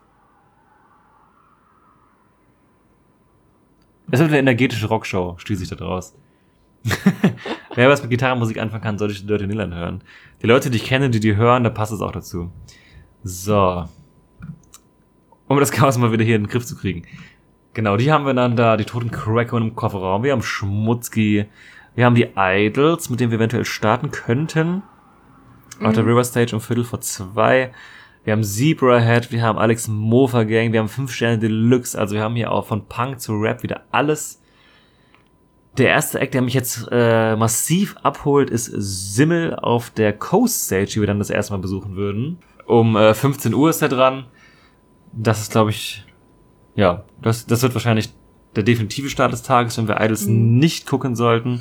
Es wird eine energetische Rockshow, schließe ich da draus. Wer was mit Gitarrenmusik anfangen kann, sollte ich Dirty Nil hören. Die Leute, die ich kenne, die hören, da passt es auch dazu. So. Um das Chaos mal wieder hier in den Griff zu kriegen. Genau, die haben wir dann da, die toten Cracker im Kofferraum. Wir haben Schmutzki. Wir haben die Idols, mit denen wir eventuell starten könnten. Auf der River Stage um 1:45. Wir haben Zebrahead, wir haben Alex Mofa Gang, wir haben 5 Sterne Deluxe. Also wir haben hier auch von Punk zu Rap wieder alles. Der erste Act, der mich jetzt massiv abholt, ist Simmel auf der Coast Stage, die wir dann das erste Mal besuchen würden. Um 15 Uhr ist er dran. Das ist, glaube ich, ja, das wird wahrscheinlich der definitive Start des Tages, wenn wir Idols nicht gucken sollten.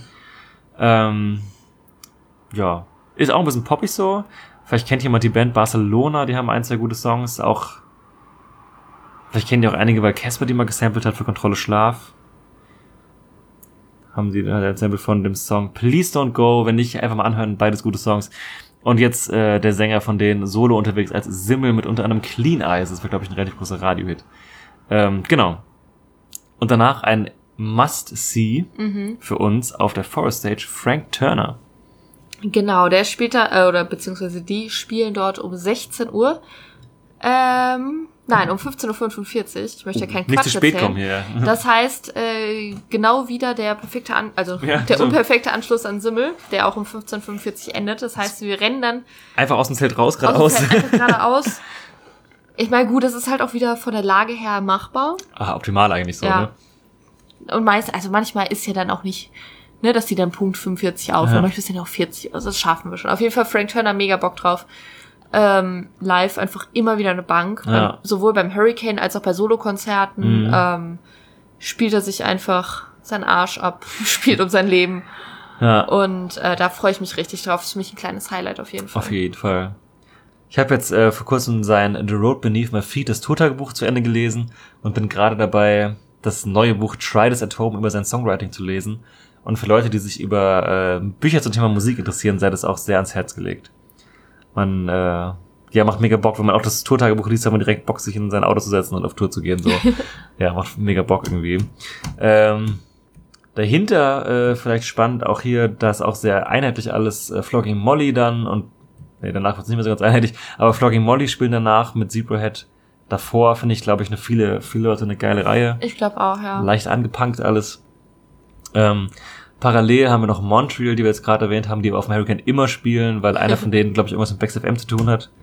Ja, ist auch ein bisschen poppig so. Vielleicht kennt jemand die Band Barcelona, die haben 1, 2 gute Songs. Auch vielleicht kennen die auch einige, weil Casper die mal gesampelt hat für Kontrolle Schlaf. Haben sie ein Sample von dem Song Please Don't Go. Wenn nicht, einfach mal anhören, beides gute Songs. Und jetzt der Sänger von denen solo unterwegs als Simmel mit unter anderem Clean Eyes. Das wird, glaube ich, ein relativ großer Radiohit. Genau. Und danach ein Must-See für uns auf der Forest Stage, Frank Turner. Genau, der spielt da, oder beziehungsweise die spielen dort um 16 Uhr. Nein, um 15:45 Uhr. Ich möchte ja keinen Quatsch nicht zu spät erzählen. Kommen hier. Das heißt, genau wieder der perfekte der unperfekte Anschluss an Simmel, der auch um 15:45 Uhr endet. Das heißt, wir rennen dann einfach aus dem Zelt raus, geradeaus. Einfach geradeaus. Ich meine, gut, das ist halt auch wieder von der Lage her machbar. Optimal eigentlich so, ja. Ne? Und manchmal ist ja dann auch nicht, ne, dass die dann Punkt 45 aufhören. Manchmal ist ja auch 40. Also das schaffen wir schon. Auf jeden Fall Frank Turner, mega Bock drauf. Live einfach immer wieder eine Bank. Ja. Sowohl beim Hurricane als auch bei Solokonzerten spielt er sich einfach seinen Arsch ab, spielt um sein Leben. Ja. Und da freue ich mich richtig drauf. Das ist für mich ein kleines Highlight auf jeden Fall. Auf jeden Fall. Ich habe jetzt vor kurzem sein The Road Beneath My Feet, das Tupac-Buch, zu Ende gelesen und bin gerade dabei, das neue Buch Try This at Home über sein Songwriting zu lesen. Und für Leute, die sich über Bücher zum Thema Musik interessieren, sei das auch sehr ans Herz gelegt. Man macht mega Bock, wenn man auch das Tourtagebuch liest, hat man direkt Bock, sich in sein Auto zu setzen und auf Tour zu gehen. So. Ja, macht mega Bock irgendwie. Dahinter vielleicht spannend auch hier, dass auch sehr einheitlich alles Flogging Molly dann und danach wird es nicht mehr so ganz einheitlich, aber Flogging Molly spielen danach mit Zebrahead. Davor finde ich, glaube ich, viele Leute eine geile Reihe. Ich glaube auch, ja. Leicht angepunkt alles. Parallel haben wir noch Montreal, die wir jetzt gerade erwähnt haben, die wir auf dem Hurricane immer spielen, weil einer von denen, glaube ich, irgendwas mit Bex FM zu tun hat.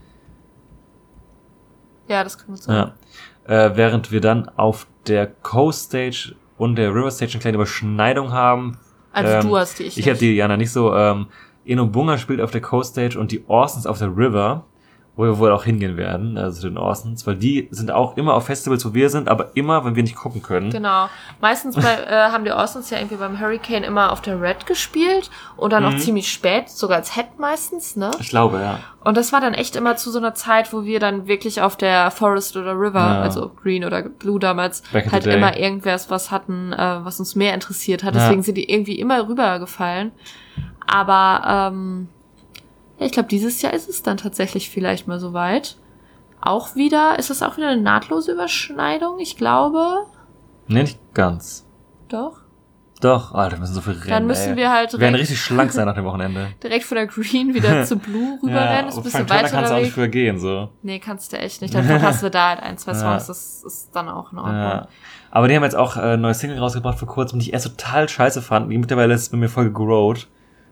Ja, das kann man sagen. Ja. Während wir dann auf der Coast Stage und der River Stage eine kleine Überschneidung haben. Also du hast die, ich habe die, Jana, nicht so. Eno Bunga spielt auf der Coast Stage und die Orsons auf der River, wo wir wohl auch hingehen werden, also zu den Orsons, weil die sind auch immer auf Festivals, wo wir sind, aber immer, wenn wir nicht gucken können. Genau. Meistens haben die Orsons ja irgendwie beim Hurricane immer auf der Red gespielt und dann auch ziemlich spät, sogar als Head meistens, ne? Ich glaube, ja. Und das war dann echt immer zu so einer Zeit, wo wir dann wirklich auf der Forest oder River, also Green oder Blue damals, halt immer irgendwas was hatten, was uns mehr interessiert hat. Deswegen sind die irgendwie immer rübergefallen. Aber ich glaube, dieses Jahr ist es dann tatsächlich vielleicht mal soweit. Ist das auch wieder eine nahtlose Überschneidung? Ich glaube. Nee, nicht ganz. Doch? Doch, Alter, wir müssen so viel rennen. Dann müssen wir halt wir werden richtig schlank sein nach dem Wochenende. Direkt von der Green wieder zu Blue rüberrennen. Ist ein bisschen weiter. Kannst du auch nicht früher gehen, so. Nee, kannst du echt nicht. Dann verpassen wir da halt 1, 2 Songs. Das ist dann auch in Ordnung. Ja. Aber die haben jetzt auch ein neues Single rausgebracht vor kurzem, die ich erst total scheiße fand. Mittlerweile ist es bei mir voll gegrowt.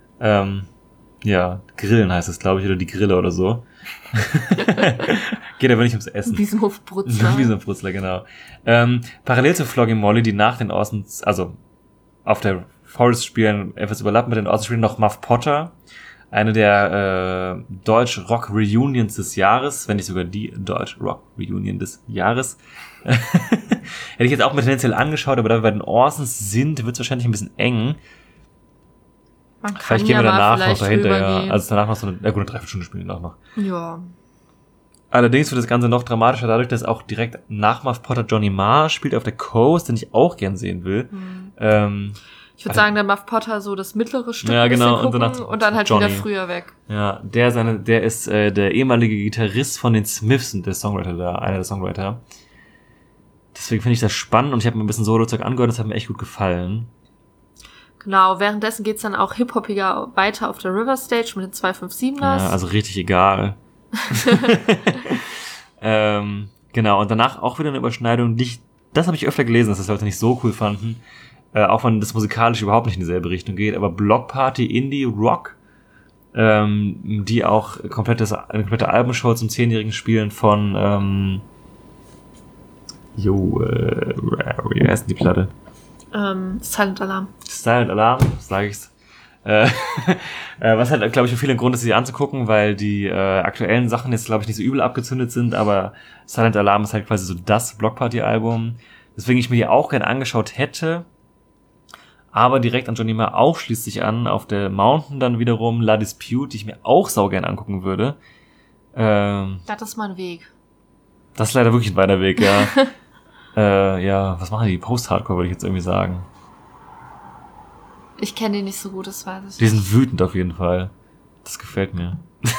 Grillen heißt es, glaube ich, oder die Grille oder so. Geht aber nicht ums Essen. Wiesenhof-Brutzler. Wiesenhof-Brutzler, genau. Parallel zu Flogging Molly, die nach den Orsons, also auf der Forest spielen, etwas überlappen mit den Orsons spielen, noch Muff Potter. Eine der Deutsch-Rock-Reunions des Jahres, wenn nicht sogar die Deutsch-Rock-Reunion des Jahres. Hätte ich jetzt auch mit tendenziell angeschaut, aber da wir bei den Orsons sind, wird es wahrscheinlich ein bisschen eng. Vielleicht gehen wir danach noch dahinter, ja. Also danach noch so eine 3-4 spielen wir noch. Ja. Allerdings wird das Ganze noch dramatischer dadurch, dass auch direkt nach Muff Potter Johnny Marr spielt auf der Coast, den ich auch gern sehen will. Ich würde sagen, der Muff Potter so das mittlere Stück genau, gucken und dann halt Johnny. Wieder früher weg. Ja, der ist der ehemalige Gitarrist von den Smiths und einer der Songwriter. Deswegen finde ich das spannend und ich habe mir ein bisschen Solo-Zeug angehört, das hat mir echt gut gefallen. Genau, währenddessen geht's dann auch hip-hoppiger weiter auf der River Stage mit den 257ers. Ja, also richtig egal. Genau, und danach auch wieder eine Überschneidung, das habe ich öfter gelesen, dass das Leute nicht so cool fanden, auch wenn das musikalisch überhaupt nicht in dieselbe Richtung geht, aber Block Party, Indie, Rock, die auch eine komplette Albumshow zum 10-jährigen spielen von wie heißt denn die Platte? Silent Alarm. Silent Alarm, sage ich's. Was halt, glaube ich, für viele ein Grund ist, sie anzugucken, weil die aktuellen Sachen jetzt, glaube ich, nicht so übel abgezündet sind, aber Silent Alarm ist halt quasi so das Blockparty-Album, weswegen ich mir die auch gerne angeschaut hätte, aber direkt an Johnny Marr auch schließt sich an, auf der Mountain dann wiederum La Dispute, die ich mir auch saugern angucken würde. Das ist mal ein Weg. Das ist leider wirklich ein weiter Weg, ja. Ja, was machen die? Post-Hardcore, würde ich jetzt irgendwie sagen. Ich kenne die nicht so gut, das weiß ich. Die sind wütend auf jeden Fall. Das gefällt mir.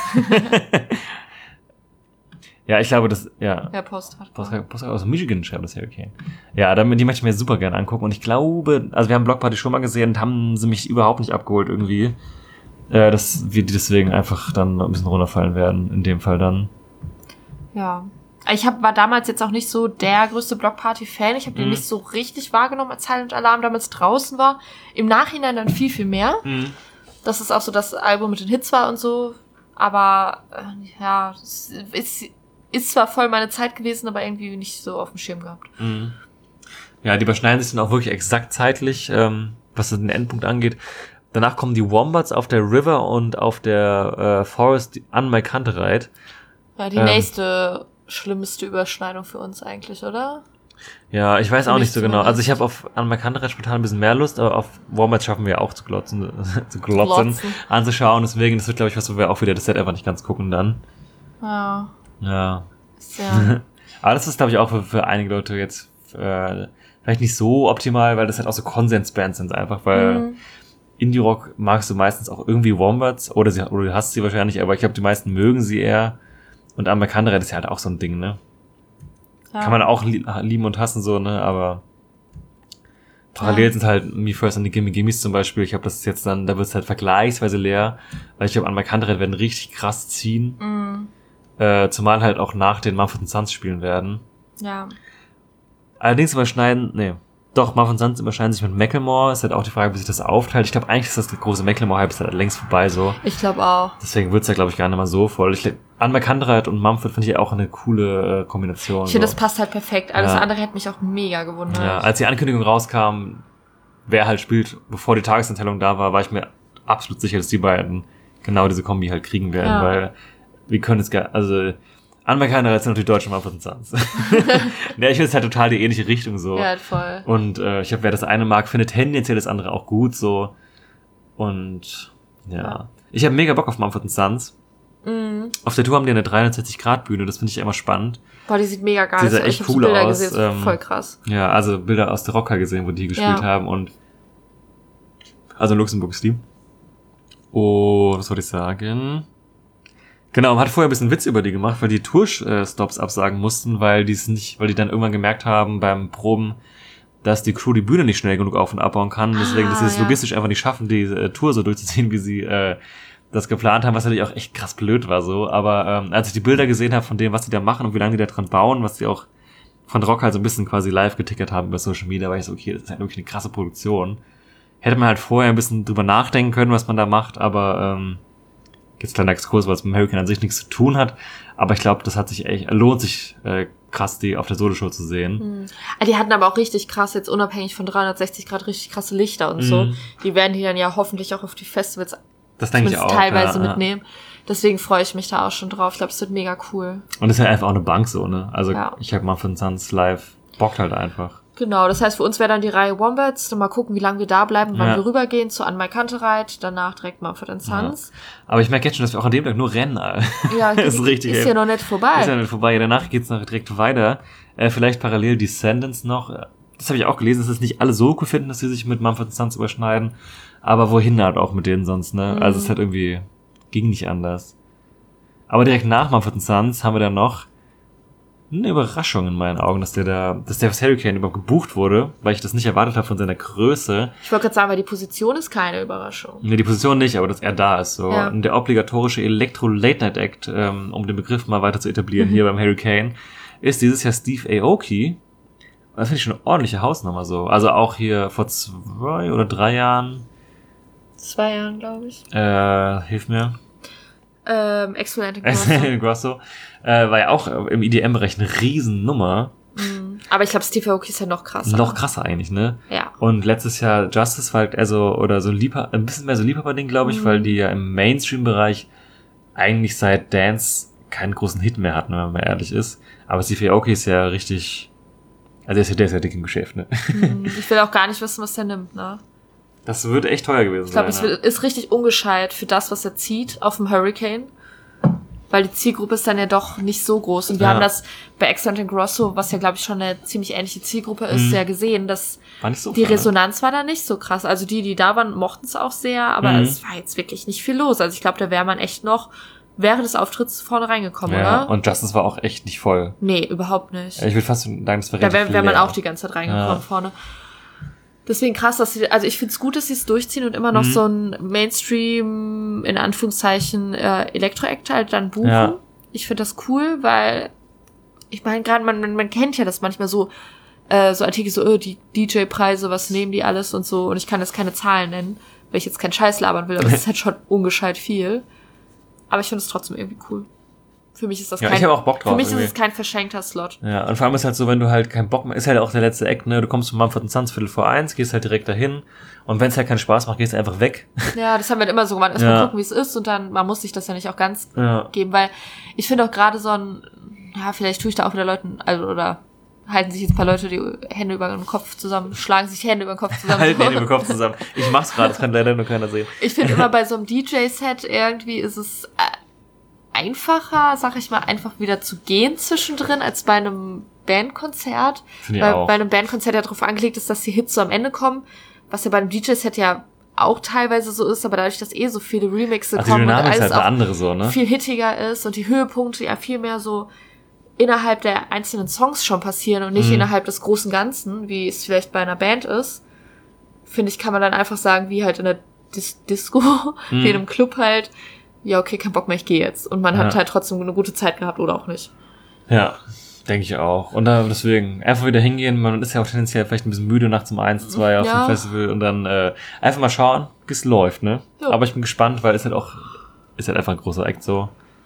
Ja, ich glaube, das, ja. Ja, Post-Hardcore aus Michigan schreibt das Hurricane. Ja, die möchte ich mir super gerne angucken. Und ich glaube, also wir haben Block Party schon mal gesehen und haben sie mich überhaupt nicht abgeholt irgendwie. Dass wir die deswegen einfach dann ein bisschen runterfallen werden, in dem Fall dann. Ja. Ich war damals jetzt auch nicht so der größte Block-Party-Fan. Ich habe den nicht so richtig wahrgenommen, als Silent Alarm damals draußen war. Im Nachhinein dann viel, viel mehr. Das ist auch so das Album mit den Hits war und so. Aber ja, es ist zwar voll meine Zeit gewesen, aber irgendwie nicht so auf dem Schirm gehabt. Ja, die überschneiden sich dann auch wirklich exakt zeitlich, was den Endpunkt angeht. Danach kommen die Wombats auf der River und auf der Forest an Mike Kantereit. Ja, die nächste schlimmste Überschneidung für uns eigentlich, oder? Ja, ich weiß auch nicht so genau. Also ich habe auf an Mike Kantereit spontan ein bisschen mehr Lust, aber auf Wombats schaffen wir auch zu glotzen, anzuschauen. Deswegen, das wird, glaube ich, was, wo wir auch wieder das Set einfach nicht ganz gucken dann. Ja. Ja. Ja. Aber das ist, glaube ich, auch für einige Leute jetzt vielleicht nicht so optimal, weil das halt auch so Konsensbands sind einfach, weil Indie-Rock magst du meistens auch irgendwie Wombats oder du hast sie wahrscheinlich, aber ich glaube, die meisten mögen sie eher. Und Amerikanerheit ist ja halt auch so ein Ding, ne? Ja. Kann man auch lieben und hassen, so, ne? Aber parallel sind halt Me First und die Gimme Gimmes zum Beispiel. Ich glaube, das ist jetzt dann, da wird es halt vergleichsweise leer, weil ich glaube, Amerikanerheit werden richtig krass ziehen. Zumal halt auch nach den Mumford & Sons spielen werden. Ja. Allerdings Mumford & Sons überschneiden sich mit Macklemore. Ist halt auch die Frage, wie sich das aufteilt. Ich glaube, eigentlich ist das große Macklemore-Hype halt längst vorbei, so. Ich glaube auch. Deswegen wird's ja, glaube ich, gar nicht mal so voll. Unbekannterheit und Mumford finde ich auch eine coole Kombination. Ich finde, das passt halt perfekt. Alles andere hätte mich auch mega gewundert. Ja, als die Ankündigung rauskam, wer halt spielt, bevor die Tagesanteilung da war ich mir absolut sicher, dass die beiden genau diese Kombi halt kriegen werden, weil wir können es Unbekannterheit sind noch die deutschen Mumford & Sons. Ja, ich finde es halt total die ähnliche Richtung so. Ja, voll. Und ich glaube, wer das eine mag, findet tendenziell das andere auch gut so. Und ja. Ich habe mega Bock auf Mumford & Sons. Auf der Tour haben die eine 360-Grad-Bühne, das finde ich immer spannend. Boah, die sieht mega geil aus. Die sieht echt cool aus. Gesehen, voll krass. Ja, also Bilder aus der Rocker gesehen, wo die gespielt haben und also in Luxemburg ist die. Und was wollte ich sagen? Genau, man hat vorher ein bisschen Witz über die gemacht, weil die Tourstops absagen mussten, weil die dann irgendwann gemerkt haben beim Proben, dass die Crew die Bühne nicht schnell genug auf- und abbauen kann. Deswegen, dass sie es logistisch einfach nicht schaffen, die Tour so durchzuziehen, wie sie das geplant haben, was natürlich auch echt krass blöd war so. Aber als ich die Bilder gesehen habe von dem, was die da machen und wie lange die da dran bauen, was die auch von Rock halt so ein bisschen quasi live getickert haben über Social Media, war ich so, okay, das ist halt wirklich eine krasse Produktion. Hätte man halt vorher ein bisschen drüber nachdenken können, was man da macht, aber jetzt kleiner Exkurs, weil es mit Hurricane an sich nichts zu tun hat. Aber ich glaube, das lohnt sich krass, die auf der Soloshow zu sehen. Die hatten aber auch richtig krass, jetzt unabhängig von 360 Grad, richtig krasse Lichter und so. Die werden die dann ja hoffentlich auch auf die Festivals das denke ich auch, teilweise mitnehmen. Deswegen freue ich mich da auch schon drauf. Ich glaube, es wird mega cool. Und es ist ja einfach auch eine Bank so, ne? Also ich habe Mumford & Sons live, bockt halt einfach. Genau, das heißt, für uns wäre dann die Reihe Wombats. Dann mal gucken, wie lange wir da bleiben, wann wir rübergehen zu An Mike Kantereit, danach direkt Mumford & Sons. Ja. Aber ich merke jetzt schon, dass wir auch an dem Tag nur rennen. Ja, ist richtig. Ist ja noch nicht vorbei. Ist ja noch nicht vorbei. Danach geht's noch direkt weiter. Vielleicht parallel Descendants noch. Das habe ich auch gelesen, dass es nicht alle so cool finden, dass sie sich mit Mumford & Sons überschneiden. Aber wohin halt auch mit denen sonst, ne? Also es hat irgendwie, ging nicht anders. Aber direkt nach Mumford & Sons haben wir dann noch eine Überraschung in meinen Augen, dass der fürs Hurricane überhaupt gebucht wurde, weil ich das nicht erwartet habe von seiner Größe. Ich wollte gerade sagen, weil die Position ist keine Überraschung. Nee, die Position nicht, aber dass er da ist. So. Ja. Und der obligatorische Elektro-Late-Night-Act, um den Begriff mal weiter zu etablieren hier beim Hurricane, ist dieses Jahr Steve Aoki. Das finde ich schon eine ordentliche Hausnummer so. Also auch hier vor 2 oder 3 Jahren. 2 Jahren, glaube ich. Hilf mir. Excellent Grosso. War ja auch im EDM-Bereich eine Riesennummer. Aber ich glaube, Steve Aoki ist ja noch krasser. Noch krasser eigentlich, ne? Ja. Und letztes Jahr Justice war halt eher so, oder so ein bisschen mehr so Liebhaber-Ding, glaube ich, weil die ja im Mainstream-Bereich eigentlich seit Dance keinen großen Hit mehr hatten, wenn man mal ehrlich ist. Aber Steve Aoki ist ja richtig, also der ist ja dick im Geschäft, ne? Ich will auch gar nicht wissen, was der nimmt, ne? Das wird echt teuer gewesen sein. Ich glaube, es ist richtig ungescheit für das, was er zieht auf dem Hurricane. Weil die Zielgruppe ist dann ja doch nicht so groß. Und wir haben das bei Excellent Grosso, was ja, glaube ich, schon eine ziemlich ähnliche Zielgruppe ist, ja gesehen, dass so die Resonanz war da nicht so krass. Also die da waren, mochten es auch sehr, aber es war jetzt wirklich nicht viel los. Also ich glaube, da wäre man echt noch während des Auftritts vorne reingekommen, oder? Und Justice war auch echt nicht voll. Nee, überhaupt nicht. Ich würde fast sagen, das wäre relativ viel. Da wäre man auch die ganze Zeit reingekommen vorne. Deswegen krass, dass sie, also ich find's gut, dass sie es durchziehen und immer noch so ein Mainstream, in Anführungszeichen, Elektro-Act halt dann buchen. Ja. Ich finde das cool, weil ich meine, gerade man kennt ja das manchmal so Artikel so, die DJ-Preise, was nehmen die alles und so, und ich kann jetzt keine Zahlen nennen, weil ich jetzt keinen Scheiß labern will, aber es ist halt schon ungescheit viel. Aber ich finde es trotzdem irgendwie cool. Für mich ist das ich habe auch Bock drauf. Für mich ist es kein verschenkter Slot. Ja, und vor allem ist halt so, wenn du halt keinen Bock mehr, ist halt auch der letzte Act, ne? Du kommst von Mumford & Sons 1:15, gehst halt direkt dahin, und wenn es halt keinen Spaß macht, gehst du einfach weg. Ja, das haben wir halt immer so gemacht. Erstmal gucken, wie es ist, und dann, man muss sich das ja nicht auch ganz geben, weil ich finde auch gerade so ein, ja, vielleicht tue ich da auch wieder Leuten, also, oder halten sich jetzt ein paar Leute die Hände über den Kopf zusammen, schlagen sich Hände über den Kopf zusammen. Halten Hände über den Kopf zusammen. Ich mach's gerade, das kann leider nur keiner sehen. Ich finde immer bei so einem DJ-Set irgendwie ist es einfacher, sag ich mal, einfach wieder zu gehen zwischendrin, als bei einem Bandkonzert. Weil bei einem Bandkonzert ja darauf angelegt ist, dass die Hits so am Ende kommen, was ja bei einem DJ-Set ja auch teilweise so ist, aber dadurch, dass so viele Remixe kommen und alles halt auch andere so, ne? viel hittiger ist und die Höhepunkte ja viel mehr so innerhalb der einzelnen Songs schon passieren und nicht innerhalb des großen Ganzen, wie es vielleicht bei einer Band ist, finde ich, kann man dann einfach sagen, wie halt in der Disco, wie in einem Club halt, ja, okay, kein Bock mehr, ich gehe jetzt. Und man hat halt trotzdem eine gute Zeit gehabt oder auch nicht. Ja, denke ich auch. Und deswegen einfach wieder hingehen. Man ist ja auch tendenziell vielleicht ein bisschen müde nachts um 1, 2 auf dem Festival. Und dann einfach mal schauen, wie es läuft, ne? Ja. Aber ich bin gespannt, weil ist halt einfach ein großer Act so.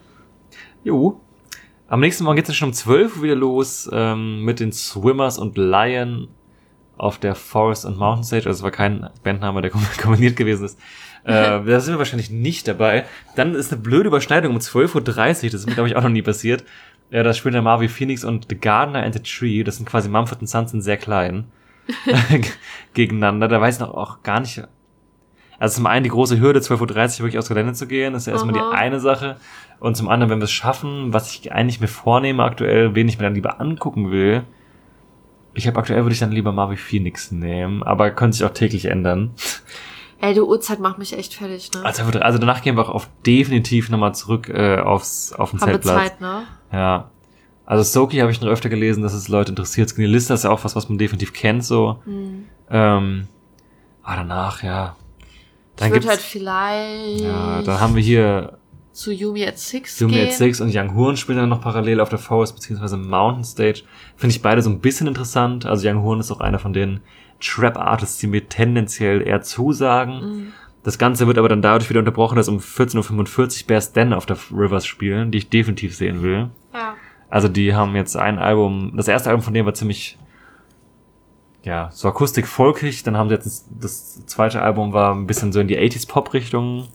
Jo. Am nächsten Morgen geht's dann schon um 12 Uhr wieder los mit den Swimmers und Lion auf der Forest and Mountain Stage. Also es war kein Bandname, der kombiniert gewesen ist. Da sind wir wahrscheinlich nicht dabei. Dann ist eine blöde Überschneidung um 12:30 Uhr. Das ist mir, glaube ich, auch noch nie passiert. Da spielen dann Marvin Phoenix und The Gardener and the Tree. Das sind quasi Mumford & Sons in sehr klein. Gegeneinander. Da weiß ich noch auch gar nicht. Also zum einen die große Hürde, 12:30 Uhr wirklich aufs Gelände zu gehen. Das ist ja erstmal die eine Sache. Und zum anderen, wenn wir es schaffen, was ich eigentlich mir vornehme aktuell, wen ich mir dann lieber angucken will. Würde ich dann lieber Marvin Phoenix nehmen. Aber könnte sich auch täglich ändern. Ey, die Uhrzeit macht mich echt fertig, ne? Also danach gehen wir auch definitiv nochmal zurück auf den Zeltplatz. Zeit, ne? Ja. Also Soki habe ich noch öfter gelesen, dass es Leute interessiert. Skinny Lista ist ja auch was man definitiv kennt, so. Aber danach, ja. Dann wird halt vielleicht... Ja, dann haben wir hier... zu Yumi at Six Yumi at Six und Young Horn spielen dann noch parallel auf der Forest bzw. Mountain Stage. Finde ich beide so ein bisschen interessant. Also Young Horn ist auch einer von den Trap-Artists, die mir tendenziell eher zusagen. Das Ganze wird aber dann dadurch wieder unterbrochen, dass um 14:45 Uhr Bears Den auf der Rivers spielen, die ich definitiv sehen will. Ja. Also die haben jetzt ein Album, das erste Album von denen war ziemlich, ja, so akustik-folkig. Dann haben sie jetzt das zweite Album war ein bisschen so in die 80s-Pop-Richtung.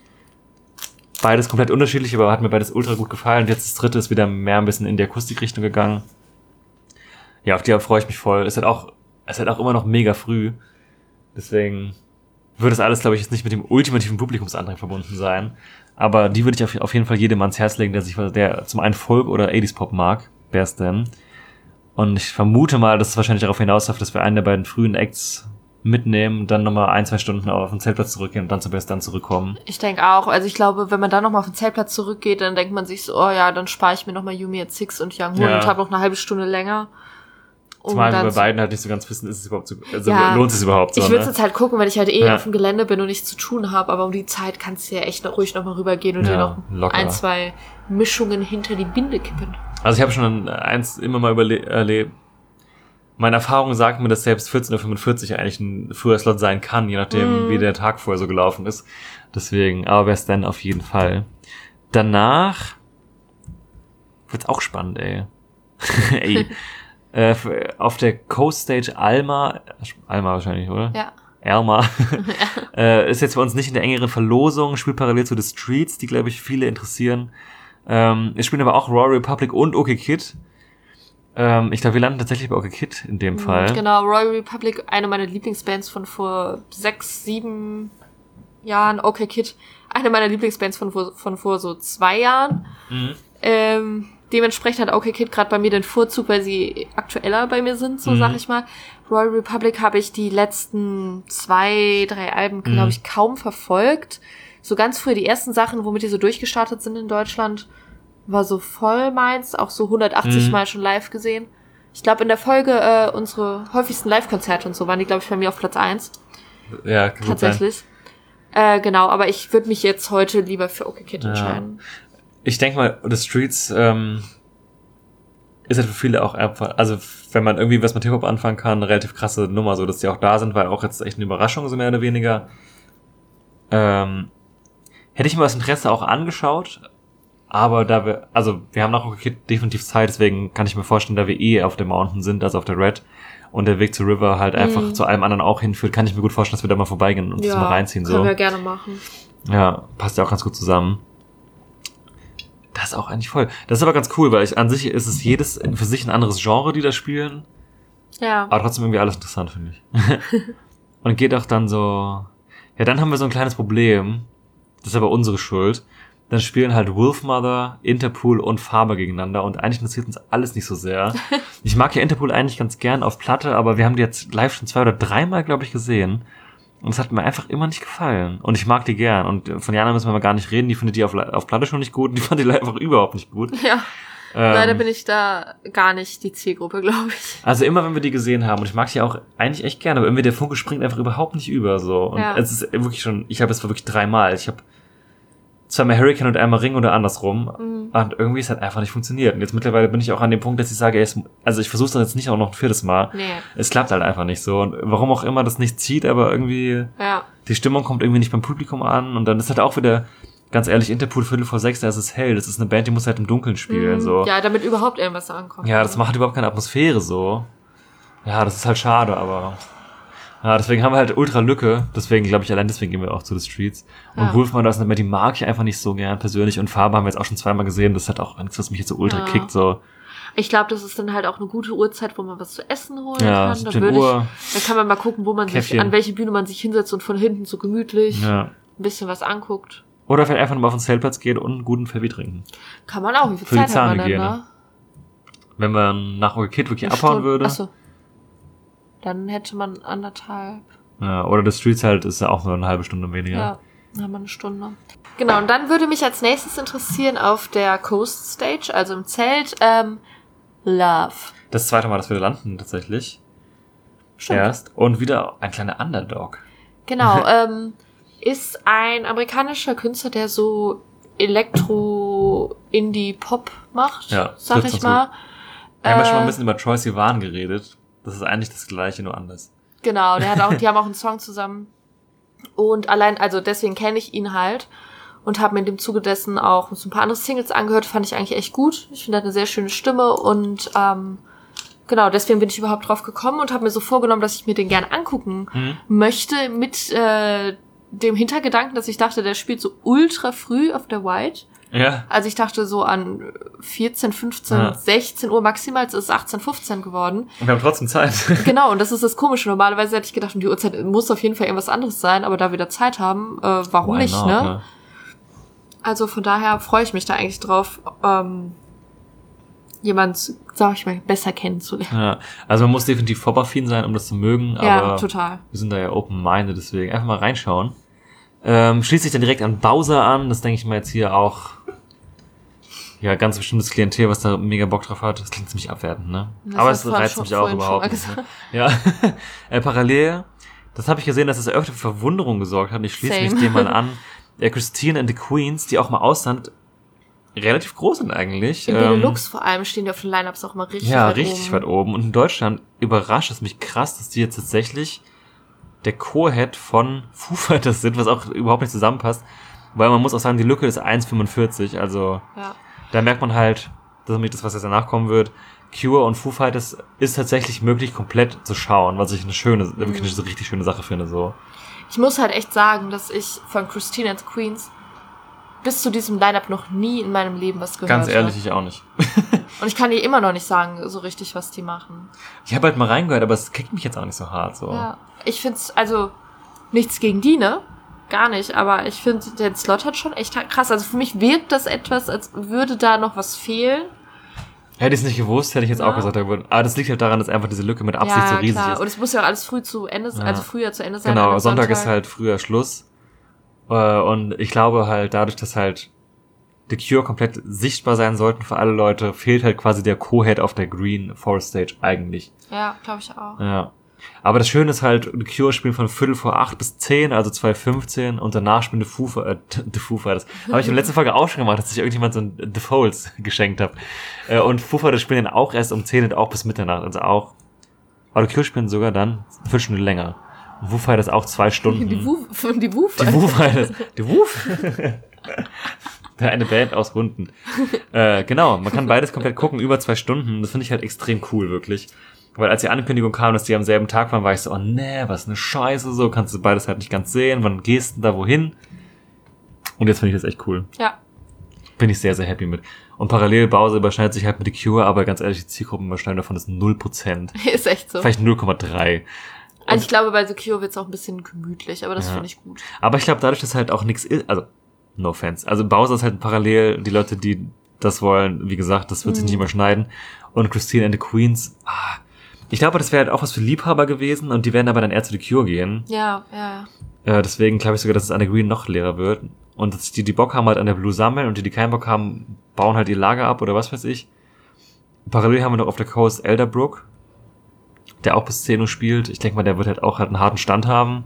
Beides komplett unterschiedlich, aber hat mir beides ultra gut gefallen. Und jetzt das dritte ist wieder mehr ein bisschen in die Akustikrichtung gegangen. Ja, auf die freue ich mich voll. Ist halt auch immer noch mega früh. Deswegen würde das alles, glaube ich, jetzt nicht mit dem ultimativen Publikumsandrang verbunden sein. Aber die würde ich auf jeden Fall jedem ans Herz legen, der zum einen Folk oder 80s Pop mag. Bears Den. Und ich vermute mal, dass es wahrscheinlich darauf hinausläuft, dass wir einen der beiden frühen Acts mitnehmen, dann nochmal 1-2 Stunden auf den Zeltplatz zurückgehen und dann zum Besten dann zurückkommen. Ich denke auch. Also ich glaube, wenn man dann nochmal auf den Zeltplatz zurückgeht, dann denkt man sich so, oh ja, dann spare ich mir nochmal Yumi at Six und Yangon und habe noch eine halbe Stunde länger. Zumal wir bei beiden halt nicht so ganz wissen, ist es überhaupt so, also lohnt es überhaupt so. Ich würde jetzt halt gucken, wenn ich halt auf dem Gelände bin und nichts zu tun habe, aber um die Zeit kannst du ja echt ruhig nochmal rübergehen und dir noch locker 1-2 Mischungen hinter die Binde kippen. Also ich habe schon eins immer mal erlebt. Meine Erfahrung sagt mir, dass selbst 14:45 Uhr eigentlich ein früher Slot sein kann, je nachdem, wie der Tag vorher so gelaufen ist. Deswegen, aber wär's dann auf jeden Fall. Danach wird's auch spannend, ey. Auf der Coast Stage Alma wahrscheinlich, oder? Ja. Alma. Ist jetzt bei uns nicht in der engeren Verlosung, spielt parallel zu The Streets, die, glaube ich, viele interessieren. Es spielen aber auch Royal Republic und OK Kid. Ich glaube, wir landen tatsächlich bei OK Kid in dem Fall. Genau, Royal Republic, eine meiner Lieblingsbands von vor 6-7 Jahren. OK Kid, eine meiner Lieblingsbands von vor so 2 Jahren. Dementsprechend hat OK Kid gerade bei mir den Vorzug, weil sie aktueller bei mir sind, so sag ich mal. Royal Republic habe ich die letzten 2-3 Alben, glaube ich, kaum verfolgt. So ganz früh die ersten Sachen, womit die so durchgestartet sind in Deutschland, war so voll meins, auch so 180 Mal schon live gesehen. Ich glaube, in der Folge unsere häufigsten Live-Konzerte und so waren die, glaube ich, bei mir auf Platz 1. Ja, kann tatsächlich. Genau, aber ich würde mich jetzt heute lieber für OK Kid entscheiden. Ich denke mal, The Streets ist halt für viele auch einfach, also wenn man irgendwie was mit Hip-Hop anfangen kann, eine relativ krasse Nummer, so dass die auch da sind, weil auch jetzt echt eine Überraschung so mehr oder weniger. Hätte ich mir aus Interesse auch angeschaut, aber wir haben nach OK Kid definitiv Zeit, deswegen kann ich mir vorstellen, da wir auf dem Mountain sind, also auf der Red, und der Weg zu River halt einfach zu allem anderen auch hinführt, kann ich mir gut vorstellen, dass wir da mal vorbeigehen und das mal reinziehen. Können wir gerne machen. Ja, passt ja auch ganz gut zusammen. Das ist auch eigentlich voll. Das ist aber ganz cool, weil an sich ist es jedes für sich ein anderes Genre, die da spielen. Ja. Aber trotzdem irgendwie alles interessant, finde ich. Und geht auch dann so, ja, dann haben wir so ein kleines Problem. Das ist aber unsere Schuld. Dann spielen halt Wolfmother, Interpol und Faber gegeneinander und eigentlich interessiert uns alles nicht so sehr. Ich mag ja Interpol eigentlich ganz gern auf Platte, aber wir haben die jetzt live schon 2 oder 3 Mal, glaube ich, gesehen. Und es hat mir einfach immer nicht gefallen. Und ich mag die gern. Und von Jana müssen wir mal gar nicht reden. Die findet die auf Platte schon nicht gut. Und die fand die live einfach überhaupt nicht gut. Ja. Leider bin ich da gar nicht die Zielgruppe, glaube ich. Also immer, wenn wir die gesehen haben, und ich mag die auch eigentlich echt gerne, aber irgendwie der Funke springt einfach überhaupt nicht über, so. Und es ist wirklich schon, ich habe es wirklich 3 Mal. Ich habe 2-mal Hurricane und einmal Ring oder andersrum. Und irgendwie ist halt einfach nicht funktioniert. Und jetzt mittlerweile bin ich auch an dem Punkt, dass ich sage, also ich versuche es dann jetzt nicht auch noch ein 4. Mal. Nee. Es klappt halt einfach nicht so. Und warum auch immer das nicht zieht, aber irgendwie die Stimmung kommt irgendwie nicht beim Publikum an. Und dann ist halt auch wieder, ganz ehrlich, Interpol 5:45, da ist es hell. Das ist eine Band, die muss halt im Dunkeln spielen. So. Ja, damit überhaupt irgendwas da ankommt. Ja, das macht halt überhaupt keine Atmosphäre so. Ja, das ist halt schade, aber... Ja, deswegen haben wir halt ultra Lücke. Deswegen, glaube ich, allein deswegen gehen wir auch zu The Streets. Und Wolfman, das ist die mag ich einfach nicht so gern persönlich. Und Farbe haben wir jetzt auch schon 2-mal gesehen. Das ist halt auch nichts, was mich jetzt so ultra kickt. So. Ich glaube, das ist dann halt auch eine gute Uhrzeit, wo man was zu essen holen kann. 17 Uhr. Dann kann man mal gucken, wo man sich, an welche Bühne man sich hinsetzt und von hinten so gemütlich ein bisschen was anguckt. Oder vielleicht einfach mal auf den Zeltplatz geht und einen guten Pfeffi trinken. Kann man auch. Wie viel Zeit hat man denn da? Wenn man nach OK Kid wirklich abhauen würde. Achso. Dann hätte man 1,5. Ja, oder The Streets halt ist ja auch nur eine halbe Stunde weniger. Ja, dann haben wir eine Stunde. Genau, und dann würde mich als nächstes interessieren auf der Coast Stage, also im Zelt, Love. Das 2. Mal, dass wir da landen, tatsächlich. Stimmt. Erst. Und wieder ein kleiner Underdog. Genau, ist ein amerikanischer Künstler, der so Elektro-Indie-Pop macht, sag ich mal. Wir haben ja schon mal ein bisschen über Troye Sivan geredet. Das ist eigentlich das Gleiche, nur anders. Genau, die haben auch einen Song zusammen. Und allein, also deswegen kenne ich ihn halt und habe mir in dem Zuge dessen auch so ein paar andere Singles angehört, fand ich eigentlich echt gut. Ich finde, er hat eine sehr schöne Stimme und genau, deswegen bin ich überhaupt drauf gekommen und habe mir so vorgenommen, dass ich mir den gerne angucken möchte mit dem Hintergedanken, dass ich dachte, der spielt so ultra früh auf der White. Ja. Also ich dachte so an 14, 15, 16 Uhr maximal, es ist 18, 15 geworden. Und wir haben trotzdem Zeit. Genau, und das ist das Komische. Normalerweise hätte ich gedacht, um die Uhrzeit muss auf jeden Fall irgendwas anderes sein, aber da wir da Zeit haben, warum Why nicht, not, ne? Also von daher freue ich mich da eigentlich drauf. jemand, sag ich mal, besser kennenzulernen. Ja, also man muss definitiv Pop-affin sein, um das zu mögen, ja, aber total. Wir sind da ja open-minded, deswegen einfach mal reinschauen. Schließt sich dann direkt an Bowser an, das denke ich mal jetzt hier auch, ja, ganz bestimmtes Klientel, was da mega Bock drauf hat. Das klingt ziemlich abwertend, ne? Aber es reizt mich auch überhaupt nicht. Ne? Ja, parallel, das habe ich gesehen, dass es öfter für Verwunderung gesorgt hat. Ich schließe mich dem mal an. Christine and the Queens, die auch mal Ausland relativ groß sind eigentlich. In Benelux vor allem stehen die auf den Line-Ups auch mal richtig weit oben. Ja, richtig weit oben. Und in Deutschland überrascht es mich krass, dass die jetzt tatsächlich der Co-Head von Foo Fighters sind, was auch überhaupt nicht zusammenpasst. Weil man muss auch sagen, die Lücke ist 1,45, also da merkt man halt, das ist nämlich das, was jetzt danach kommen wird, Cure und Foo Fighters ist tatsächlich möglich, komplett zu schauen, was ich wirklich eine so richtig schöne Sache finde, so. Ich muss halt echt sagen, dass ich von Christine and the Queens bis zu diesem Line-Up noch nie in meinem Leben was gehört habe. Ganz ehrlich, ich auch nicht. Und ich kann dir immer noch nicht sagen, so richtig, was die machen. Ich habe halt mal reingehört, aber es kickt mich jetzt auch nicht so hart, so. Ja, ich find's, also, nichts gegen die, ne? Gar nicht, aber ich finde, der Slot hat schon echt krass. Also für mich wirkt das etwas, als würde da noch was fehlen. Hätte ich es nicht gewusst, hätte ich jetzt auch gesagt. Aber das liegt halt daran, dass einfach diese Lücke mit Absicht so riesig ist. Und es muss ja auch alles früher zu Ende sein. Genau, Sonntag ist halt früher Schluss. Und ich glaube halt, dadurch, dass halt The Cure komplett sichtbar sein sollten für alle Leute, fehlt halt quasi der Co-Head auf der Green Forest Stage eigentlich. Ja, glaube ich auch. Ja. Aber das Schöne ist halt, The Cure spielen von 7:45 bis 10, also 2:15 und danach spielen The Foo Fighters. Habe ich in der letzten Folge auch schon gemacht, dass ich irgendjemand so ein The Folds geschenkt habe. Und Foo Fighters spielen dann auch erst um 10 und auch bis Mitternacht. Also auch, aber The Cure spielen sogar dann 1 Viertelstunde länger. Und Foo Fighters auch 2 Stunden. Die Foo Fighters. Die Woof? Eine Band aus Hunden. Genau, man kann beides komplett gucken, über 2 Stunden. Das finde ich halt extrem cool, wirklich. Weil als die Ankündigung kam, dass die am selben Tag waren, war ich so, oh nee, was eine Scheiße, so kannst du beides halt nicht ganz sehen, wann gehst du da wohin? Und jetzt finde ich das echt cool. Ja. Bin ich sehr, sehr happy mit. Und parallel Bowser überschneidet sich halt mit The Cure, aber ganz ehrlich, die Zielgruppenüberschneidung davon ist 0%. Ist echt so. Vielleicht 0,3. Also ich glaube, bei The Cure wird's auch ein bisschen gemütlich, aber das finde ich gut. Aber ich glaube, dadurch, dass halt auch nichts ist, also, no offense. Also Bowser ist halt parallel, die Leute, die das wollen, wie gesagt, das wird sich nicht überschneiden. Und Christine and the Queens, ich glaube, das wäre halt auch was für Liebhaber gewesen und die werden aber dann eher zu The Cure gehen. Ja. Deswegen glaube ich sogar, dass es an der Green noch leerer wird. Und dass die Bock haben, halt an der Blue sammeln und die keinen Bock haben, bauen halt ihr Lager ab oder was weiß ich. Parallel haben wir noch auf der Coast Elderbrook, der auch bis 10 Uhr spielt. Ich denke mal, der wird halt auch einen harten Stand haben.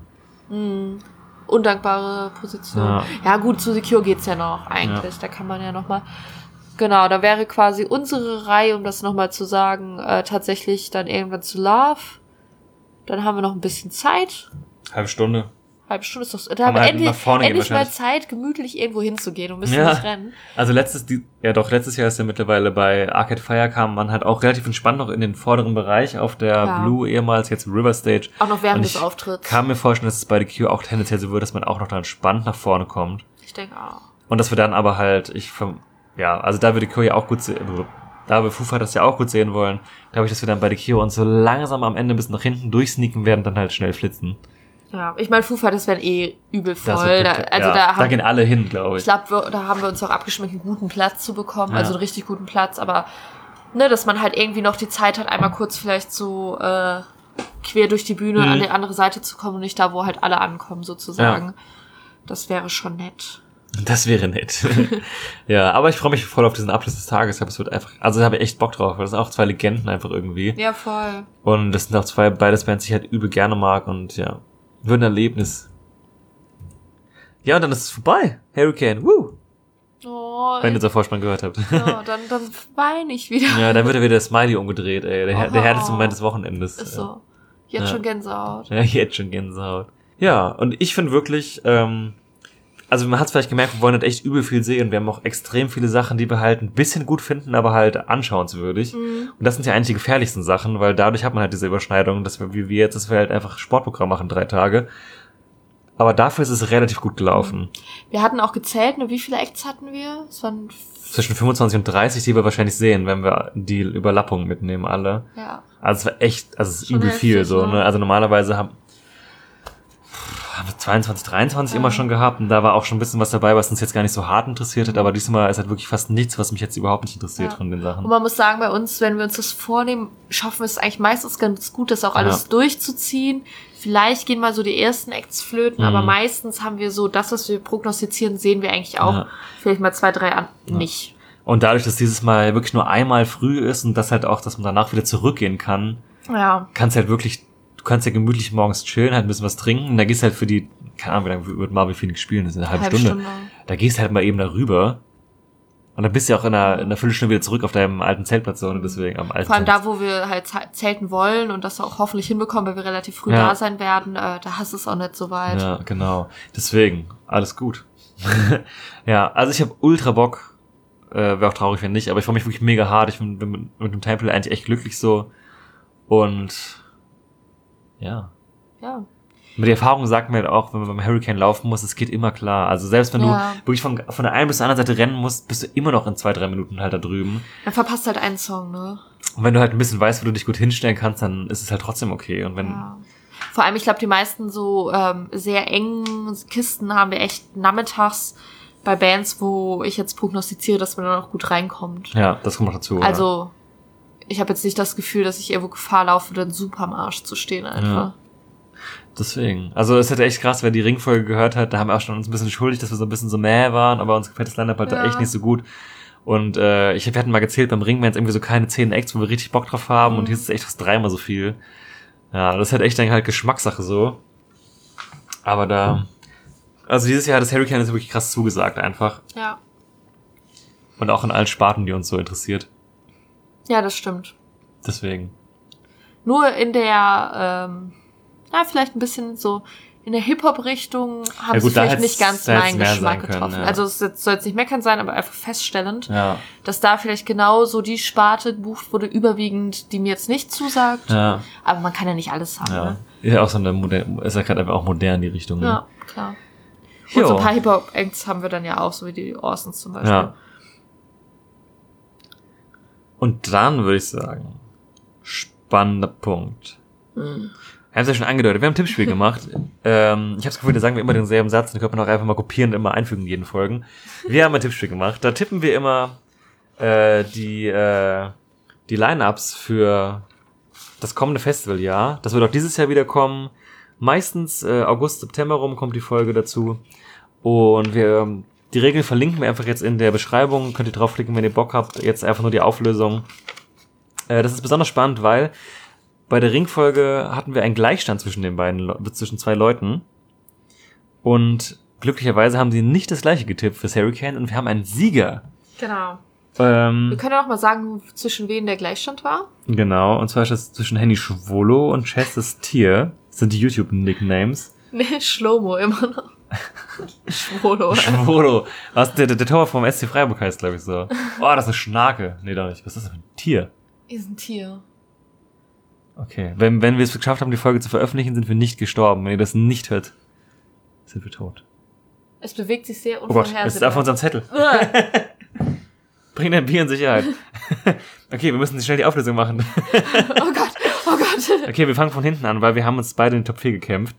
Undankbare Position. Ja gut, zu The Cure geht's ja noch eigentlich. Da kann man ja noch mal... Genau, da wäre quasi unsere Reihe, um das nochmal zu sagen, tatsächlich dann irgendwann zu Love. Dann haben wir noch ein bisschen Zeit. Halbe Stunde ist doch... Da haben wir endlich mal Zeit, gemütlich irgendwo hinzugehen und müssen nicht rennen. Also letztes Jahr ist ja mittlerweile bei Arcade Fire kam man halt auch relativ entspannt noch in den vorderen Bereich auf der Blue, ehemals jetzt River Stage. Auch noch während des Auftritts. Kann mir vorstellen, dass es bei The Cure auch tendenziell so wird, dass man auch noch da entspannt nach vorne kommt. Ich denke auch. Und dass wir dann aber halt, also da wir The Cure ja auch gut sehen, da wir Foo Fighters ja auch gut sehen wollen, glaube ich, dass wir dann bei The Cure uns so langsam am Ende bis nach hinten durchsneaken werden, dann halt schnell flitzen. Ja, ich meine, Foo Fighters werden übel voll. Da gehen alle hin, glaube ich. Ich glaube, da haben wir uns auch abgeschmeckt, einen guten Platz zu bekommen, also einen richtig guten Platz, aber dass man halt irgendwie noch die Zeit hat, einmal kurz vielleicht so quer durch die Bühne an die andere Seite zu kommen und nicht da, wo halt alle ankommen, sozusagen. Ja. Das wäre schon nett. Das wäre nett. Ja, aber ich freue mich voll auf diesen Abschluss des Tages. Es wird einfach, also da habe ich echt Bock drauf, weil das sind auch 2 Legenden einfach irgendwie. Ja, voll. Und das sind auch beides Bands, die ich halt übel gerne mag und wird ein Erlebnis. Ja, und dann ist es vorbei. Hurricane, woo! Oh, wenn ihr den Vorspann gehört habt. Ja, dann weine ich wieder. Ja, dann wird wieder der Smiley umgedreht, ey. Der härteste Moment des Wochenendes. Ist so. Jetzt schon Gänsehaut. Ja, jetzt schon Gänsehaut. Ja, und ich finde wirklich, also man hat es vielleicht gemerkt, wir wollen halt echt übel viel sehen. Wir haben auch extrem viele Sachen, die wir halt ein bisschen gut finden, aber halt anschauenswürdig. Und das sind ja eigentlich die gefährlichsten Sachen, weil dadurch hat man halt diese Überschneidung, dass wir halt einfach Sportprogramm machen, 3 Tage. Aber dafür ist es relativ gut gelaufen. Wir hatten auch gezählt, wie viele Acts hatten wir? Es waren zwischen 25 und 30, die wir wahrscheinlich sehen, wenn wir die Überlappung mitnehmen, alle. Ja. Also es war echt, es ist übel viel, so, ne? Also normalerweise haben haben wir 22, 23 immer schon gehabt und da war auch schon ein bisschen was dabei, was uns jetzt gar nicht so hart interessiert hat, aber diesmal ist halt wirklich fast nichts, was mich jetzt überhaupt nicht interessiert von den Sachen. Und man muss sagen, bei uns, wenn wir uns das vornehmen, schaffen wir es eigentlich meistens ganz gut, das auch alles durchzuziehen. Vielleicht gehen mal so die ersten Acts flöten, aber meistens haben wir so das, was wir prognostizieren, sehen wir eigentlich auch vielleicht mal 2, 3 an nicht. Und dadurch, dass dieses Mal wirklich nur einmal früh ist und das halt auch, dass man danach wieder zurückgehen kann, kannst halt wirklich, du kannst ja gemütlich morgens chillen, halt ein bisschen was trinken und da gehst halt für die, keine Ahnung, wie lange wird Marvel Phoenix spielen, das ist eine halbe Stunde. Da gehst halt mal eben darüber und dann bist du ja auch in einer Viertelstunde wieder zurück auf deinem alten Zeltplatz so, und deswegen am alten Vor allem da, wo wir halt zelten wollen und das auch hoffentlich hinbekommen, weil wir relativ früh da sein werden, da hast du es auch nicht so weit. Ja, genau. Deswegen, alles gut. Ja, also ich habe ultra Bock. Wäre auch traurig, wenn nicht, aber ich freue mich wirklich mega hart. Ich bin mit dem Temple eigentlich echt glücklich so. Und ja. Mit der Erfahrung sagt mir halt auch, wenn man beim Hurricane laufen muss, es geht immer klar. Also selbst wenn du wirklich von der einen bis zur anderen Seite rennen musst, bist du immer noch in 2, 3 Minuten halt da drüben. Dann verpasst halt einen Song, ne? Und wenn du halt ein bisschen weißt, wo du dich gut hinstellen kannst, dann ist es halt trotzdem okay. Und wenn Vor allem, ich glaube, die meisten so sehr engen Kisten haben wir echt nachmittags bei Bands, wo ich jetzt prognostiziere, dass man dann auch gut reinkommt. Ja, das kommt noch dazu. Also, ich habe jetzt nicht das Gefühl, dass ich irgendwo Gefahr laufe, dann super am Arsch zu stehen einfach. Ja. Deswegen. Also, es ist halt echt krass, wer die Ringfolge gehört hat, da haben wir auch schon uns ein bisschen schuldig, dass wir so ein bisschen so waren, aber uns gefällt das Line-Up halt da echt nicht so gut. Und wir hatten mal gezählt, beim Ring wären es irgendwie so keine 10 Acts, wo wir richtig Bock drauf haben und hier ist es echt fast 3-mal so viel. Ja, das ist halt echt dann halt Geschmackssache so. Aber also dieses Jahr hat das Hurricane ist wirklich krass zugesagt einfach. Ja. Und auch in allen Sparten, die uns so interessiert. Ja, das stimmt. Deswegen. Nur in der, vielleicht ein bisschen so in der Hip-Hop-Richtung haben sie vielleicht nicht ganz meinen Geschmack getroffen. Ja. Also es soll jetzt nicht meckern sein, aber einfach feststellend, dass da vielleicht genau so die Sparte gebucht wurde, überwiegend, die mir jetzt nicht zusagt. Ja. Aber man kann ja nicht alles haben. Ja, ne? Ja, auch so eine ist ja gerade einfach auch modern die Richtung. Ne? Ja, klar. Und so ein paar Hip-Hop-Acts haben wir dann ja auch, so wie die Orsons zum Beispiel. Ja. Und dann würde ich sagen, spannender Punkt. Wir haben es ja schon angedeutet, wir haben ein Tippspiel gemacht. Ich habe das Gefühl, da sagen wir immer denselben Satz, den könnte man auch einfach mal kopieren und immer einfügen in jeden Folgen. Wir haben ein Tippspiel gemacht, da tippen wir immer die Line-Ups für das kommende Festivaljahr. Das wird auch dieses Jahr wieder kommen. Meistens August, September rum kommt die Folge dazu. Und die Regeln verlinken wir einfach jetzt in der Beschreibung. Könnt ihr draufklicken, wenn ihr Bock habt. Jetzt einfach nur die Auflösung. Das ist besonders spannend, weil bei der Ringfolge hatten wir einen Gleichstand zwischen 2 Leuten. Und glücklicherweise haben sie nicht das gleiche getippt fürs Hurricane und wir haben einen Sieger. Genau. Wir können auch mal sagen, zwischen wen der Gleichstand war. Genau, und zwar ist das zwischen Henny Schwolo und Chestes Tier. Das sind die YouTube-Nicknames. Nee, Schlomo immer noch. Schwolo. Was, der Tor vom SC Freiburg heißt, glaube ich, so. Oh, das ist eine Schnake. Nee, doch nicht. Was ist das für ein Tier? Ist ein Tier. Okay. Wenn wir es geschafft haben, die Folge zu veröffentlichen, sind wir nicht gestorben. Wenn ihr das nicht hört, sind wir tot. Es bewegt sich sehr unvorhersehbar. Oh Gott, es ist auf unserem Zettel. Bring dein Bier in Sicherheit. Okay, wir müssen schnell die Auflösung machen. Oh Gott. Okay, wir fangen von hinten an, weil wir haben uns beide in den Top 4 gekämpft.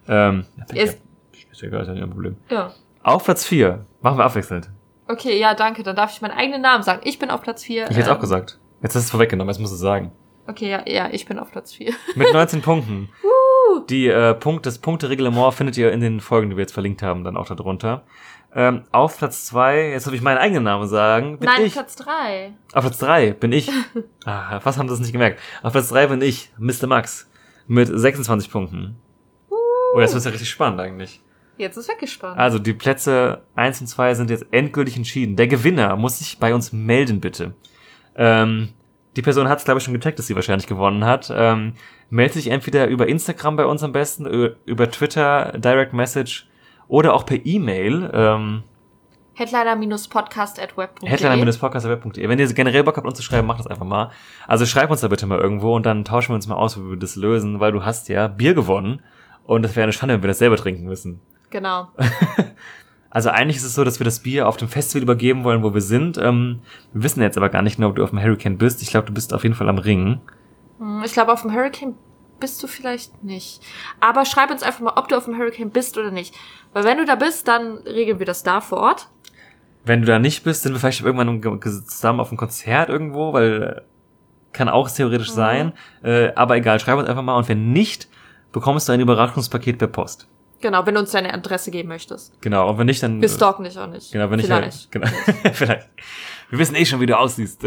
Ist egal, ist ja nicht ein Problem. Ja. Auf Platz 4. Machen wir abwechselnd. Okay, ja, danke. Dann darf ich meinen eigenen Namen sagen. Ich bin auf Platz 4. Ich hätte es auch gesagt. Jetzt hast du es vorweggenommen, jetzt musst du es sagen. Okay, ja, ich bin auf Platz 4. Mit 19 Punkten. Das Punkte-Reglement findet ihr in den Folgen, die wir jetzt verlinkt haben, dann auch da drunter. Auf Platz 2, jetzt darf ich meinen eigenen Namen sagen. Platz 3. Auf Platz 3 bin ich. Fast haben sie es nicht gemerkt. Auf Platz 3 bin ich, Mr. Max. Mit 26 Punkten. Oh, jetzt wird's ja richtig spannend eigentlich. Jetzt ist wirklich spannend. Also die Plätze 1 und 2 sind jetzt endgültig entschieden. Der Gewinner muss sich bei uns melden, bitte. Die Person hat es, glaube ich, schon gecheckt, dass sie wahrscheinlich gewonnen hat. Meldet sich entweder über Instagram bei uns am besten, über Twitter, Direct Message oder auch per E-Mail. Headliner-podcast@web.de Headliner-podcast@web.de. Wenn ihr generell Bock habt, uns zu schreiben, macht das einfach mal. Also schreibt uns da bitte mal irgendwo und dann tauschen wir uns mal aus, wie wir das lösen, weil du hast ja Bier gewonnen und das wäre eine Schande, wenn wir das selber trinken müssen. Genau. Also eigentlich ist es so, dass wir das Bier auf dem Festival übergeben wollen, wo wir sind. Wir wissen jetzt aber gar nicht genau, ob du auf dem Hurricane bist. Ich glaube, du bist auf jeden Fall am Ring. Ich glaube, auf dem Hurricane bist du vielleicht nicht. Aber schreib uns einfach mal, ob du auf dem Hurricane bist oder nicht. Weil wenn du da bist, dann regeln wir das da vor Ort. Wenn du da nicht bist, sind wir vielleicht irgendwann zusammen auf einem Konzert irgendwo, weil kann auch theoretisch sein. Aber egal, schreib uns einfach mal. Und wenn nicht, bekommst du ein Überraschungspaket per Post. Genau, wenn du uns deine Adresse geben möchtest. Genau, und wenn nicht, dann... Wir stalken dich auch nicht. Genau, wenn nicht... Vielleicht. Genau. Vielleicht. Wir wissen schon, wie du aussiehst.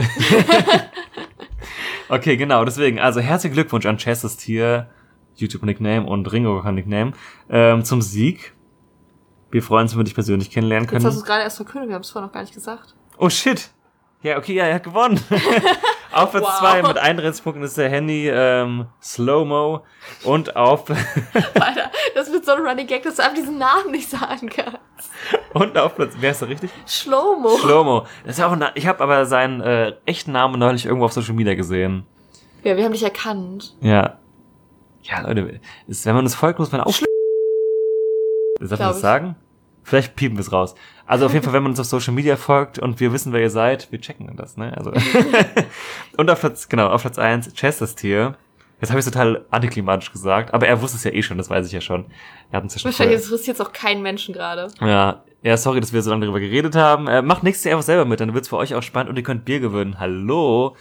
Okay, genau, deswegen, also herzlichen Glückwunsch an Chess Tier, YouTube-Nickname und Ringo-Nickname, zum Sieg. Wir freuen uns, wenn wir dich persönlich kennenlernen können. Jetzt hast du es gerade erst verkündet, wir haben es vorher noch gar nicht gesagt. Oh shit! Ja, okay, ja, er hat gewonnen. Auf Platz 2 mit 31 Punkten ist der Handy Slow-Mo und auf... Alter, das wird so ein Running Gag, dass du einfach diesen Namen nicht sagen kannst. Und auf Platz... Wer ist da richtig? Schlomo. Schlomo. Das ist ja auch ich habe aber seinen echten Namen neulich irgendwo auf Social Media gesehen. Ja, wir haben dich erkannt. Ja. Ja, Leute, wenn man uns folgt, muss man auch... Darf man das sagen? Vielleicht piepen wir es raus. Also auf jeden Fall, wenn man uns auf Social Media folgt und wir wissen, wer ihr seid, wir checken das, ne? Also und auf Platz 1, Chess Tier. Jetzt habe ich es total antiklimatisch gesagt, aber er wusste es ja eh schon, das weiß ich ja schon. Er hat uns ja schon wahrscheinlich interessiert jetzt auch keinen Menschen gerade. Ja, sorry, dass wir so lange darüber geredet haben. Macht nächstes Jahr einfach selber mit, dann wird's für euch auch spannend und ihr könnt Bier gewinnen. Hallo!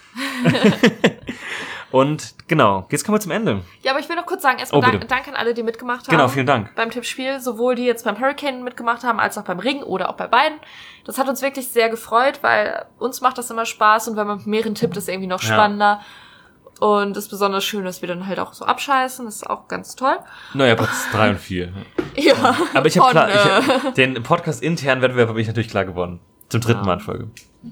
Und genau, jetzt kommen wir zum Ende. Ja, aber ich will noch kurz sagen, erstmal Dank an alle, die mitgemacht haben. Genau, vielen Dank. Beim Tippspiel, sowohl die jetzt beim Hurricane mitgemacht haben, als auch beim Ring oder auch bei beiden. Das hat uns wirklich sehr gefreut, weil uns macht das immer Spaß und wenn man mit mehreren tippt, ist irgendwie noch spannender. Und es ist besonders schön, dass wir dann halt auch so abscheißen. Das ist auch ganz toll. Naja, Platz 3 und 4. Ja. Aber ich habe den Podcast intern Wettbewerb habe ich natürlich klar gewonnen. Zum 3. Mal in Folge.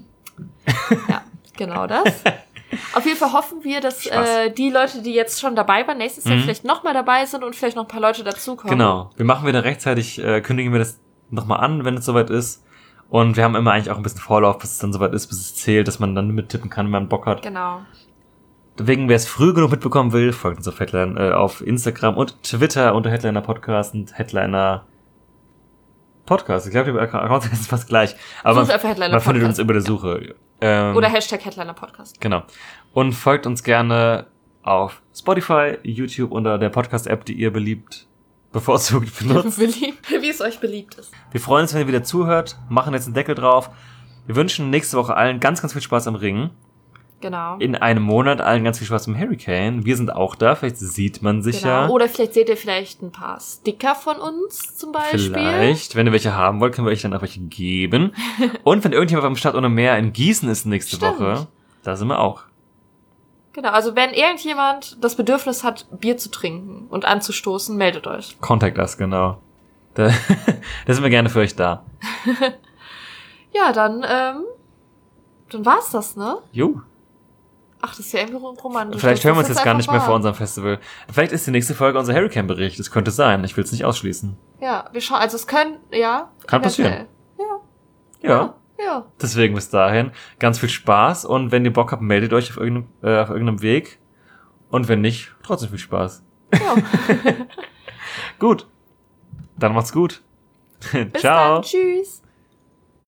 Ja, genau das. Auf jeden Fall hoffen wir, dass die Leute, die jetzt schon dabei waren, nächstes Jahr vielleicht nochmal dabei sind und vielleicht noch ein paar Leute dazukommen. Genau. Wir machen wieder rechtzeitig, kündigen wir das nochmal an, wenn es soweit ist. Und wir haben immer eigentlich auch ein bisschen Vorlauf, bis es dann soweit ist, bis es zählt, dass man dann mittippen kann, wenn man Bock hat. Genau. Deswegen, wer es früh genug mitbekommen will, folgt uns auf Headline, auf Instagram und Twitter unter Headliner Podcast und Headliner Podcast. Ich glaube, die Accounts sind fast gleich. Aber man findet uns über der Suche. Oder Hashtag Headliner Podcast. Genau. Und folgt uns gerne auf Spotify, YouTube unter der Podcast-App, die ihr bevorzugt benutzt. Wie es euch beliebt ist. Wir freuen uns, wenn ihr wieder zuhört, machen jetzt einen Deckel drauf. Wir wünschen nächste Woche allen ganz, ganz viel Spaß am Ring. Genau. In einem Monat allen ganz viel Spaß im Hurricane. Wir sind auch da, vielleicht sieht man sich ja. Oder vielleicht seht ihr ein paar Sticker von uns zum Beispiel. Vielleicht, wenn ihr welche haben wollt, können wir euch dann auch welche geben. Und wenn irgendjemand am Stadt ohne Meer in Gießen ist nächste Woche, da sind wir auch. Genau, also wenn irgendjemand das Bedürfnis hat, Bier zu trinken und anzustoßen, meldet euch. Contact us, genau. Da sind wir gerne für euch da. Ja, dann war's das, ne? Jo. Ach, das ist ja irgendwie romantisch. Vielleicht hören wir uns jetzt gar nicht mehr vor unserem Festival. Vielleicht ist die nächste Folge unser Hurricane-Bericht. Das könnte sein. Ich will es nicht ausschließen. Ja, wir schauen, also es können, ja. Kann passieren. Ja. Deswegen bis dahin ganz viel Spaß und wenn ihr Bock habt, meldet euch auf irgendeinem Weg. Und wenn nicht, trotzdem viel Spaß. Ja. Gut. Dann macht's gut. Bis dann. Tschüss.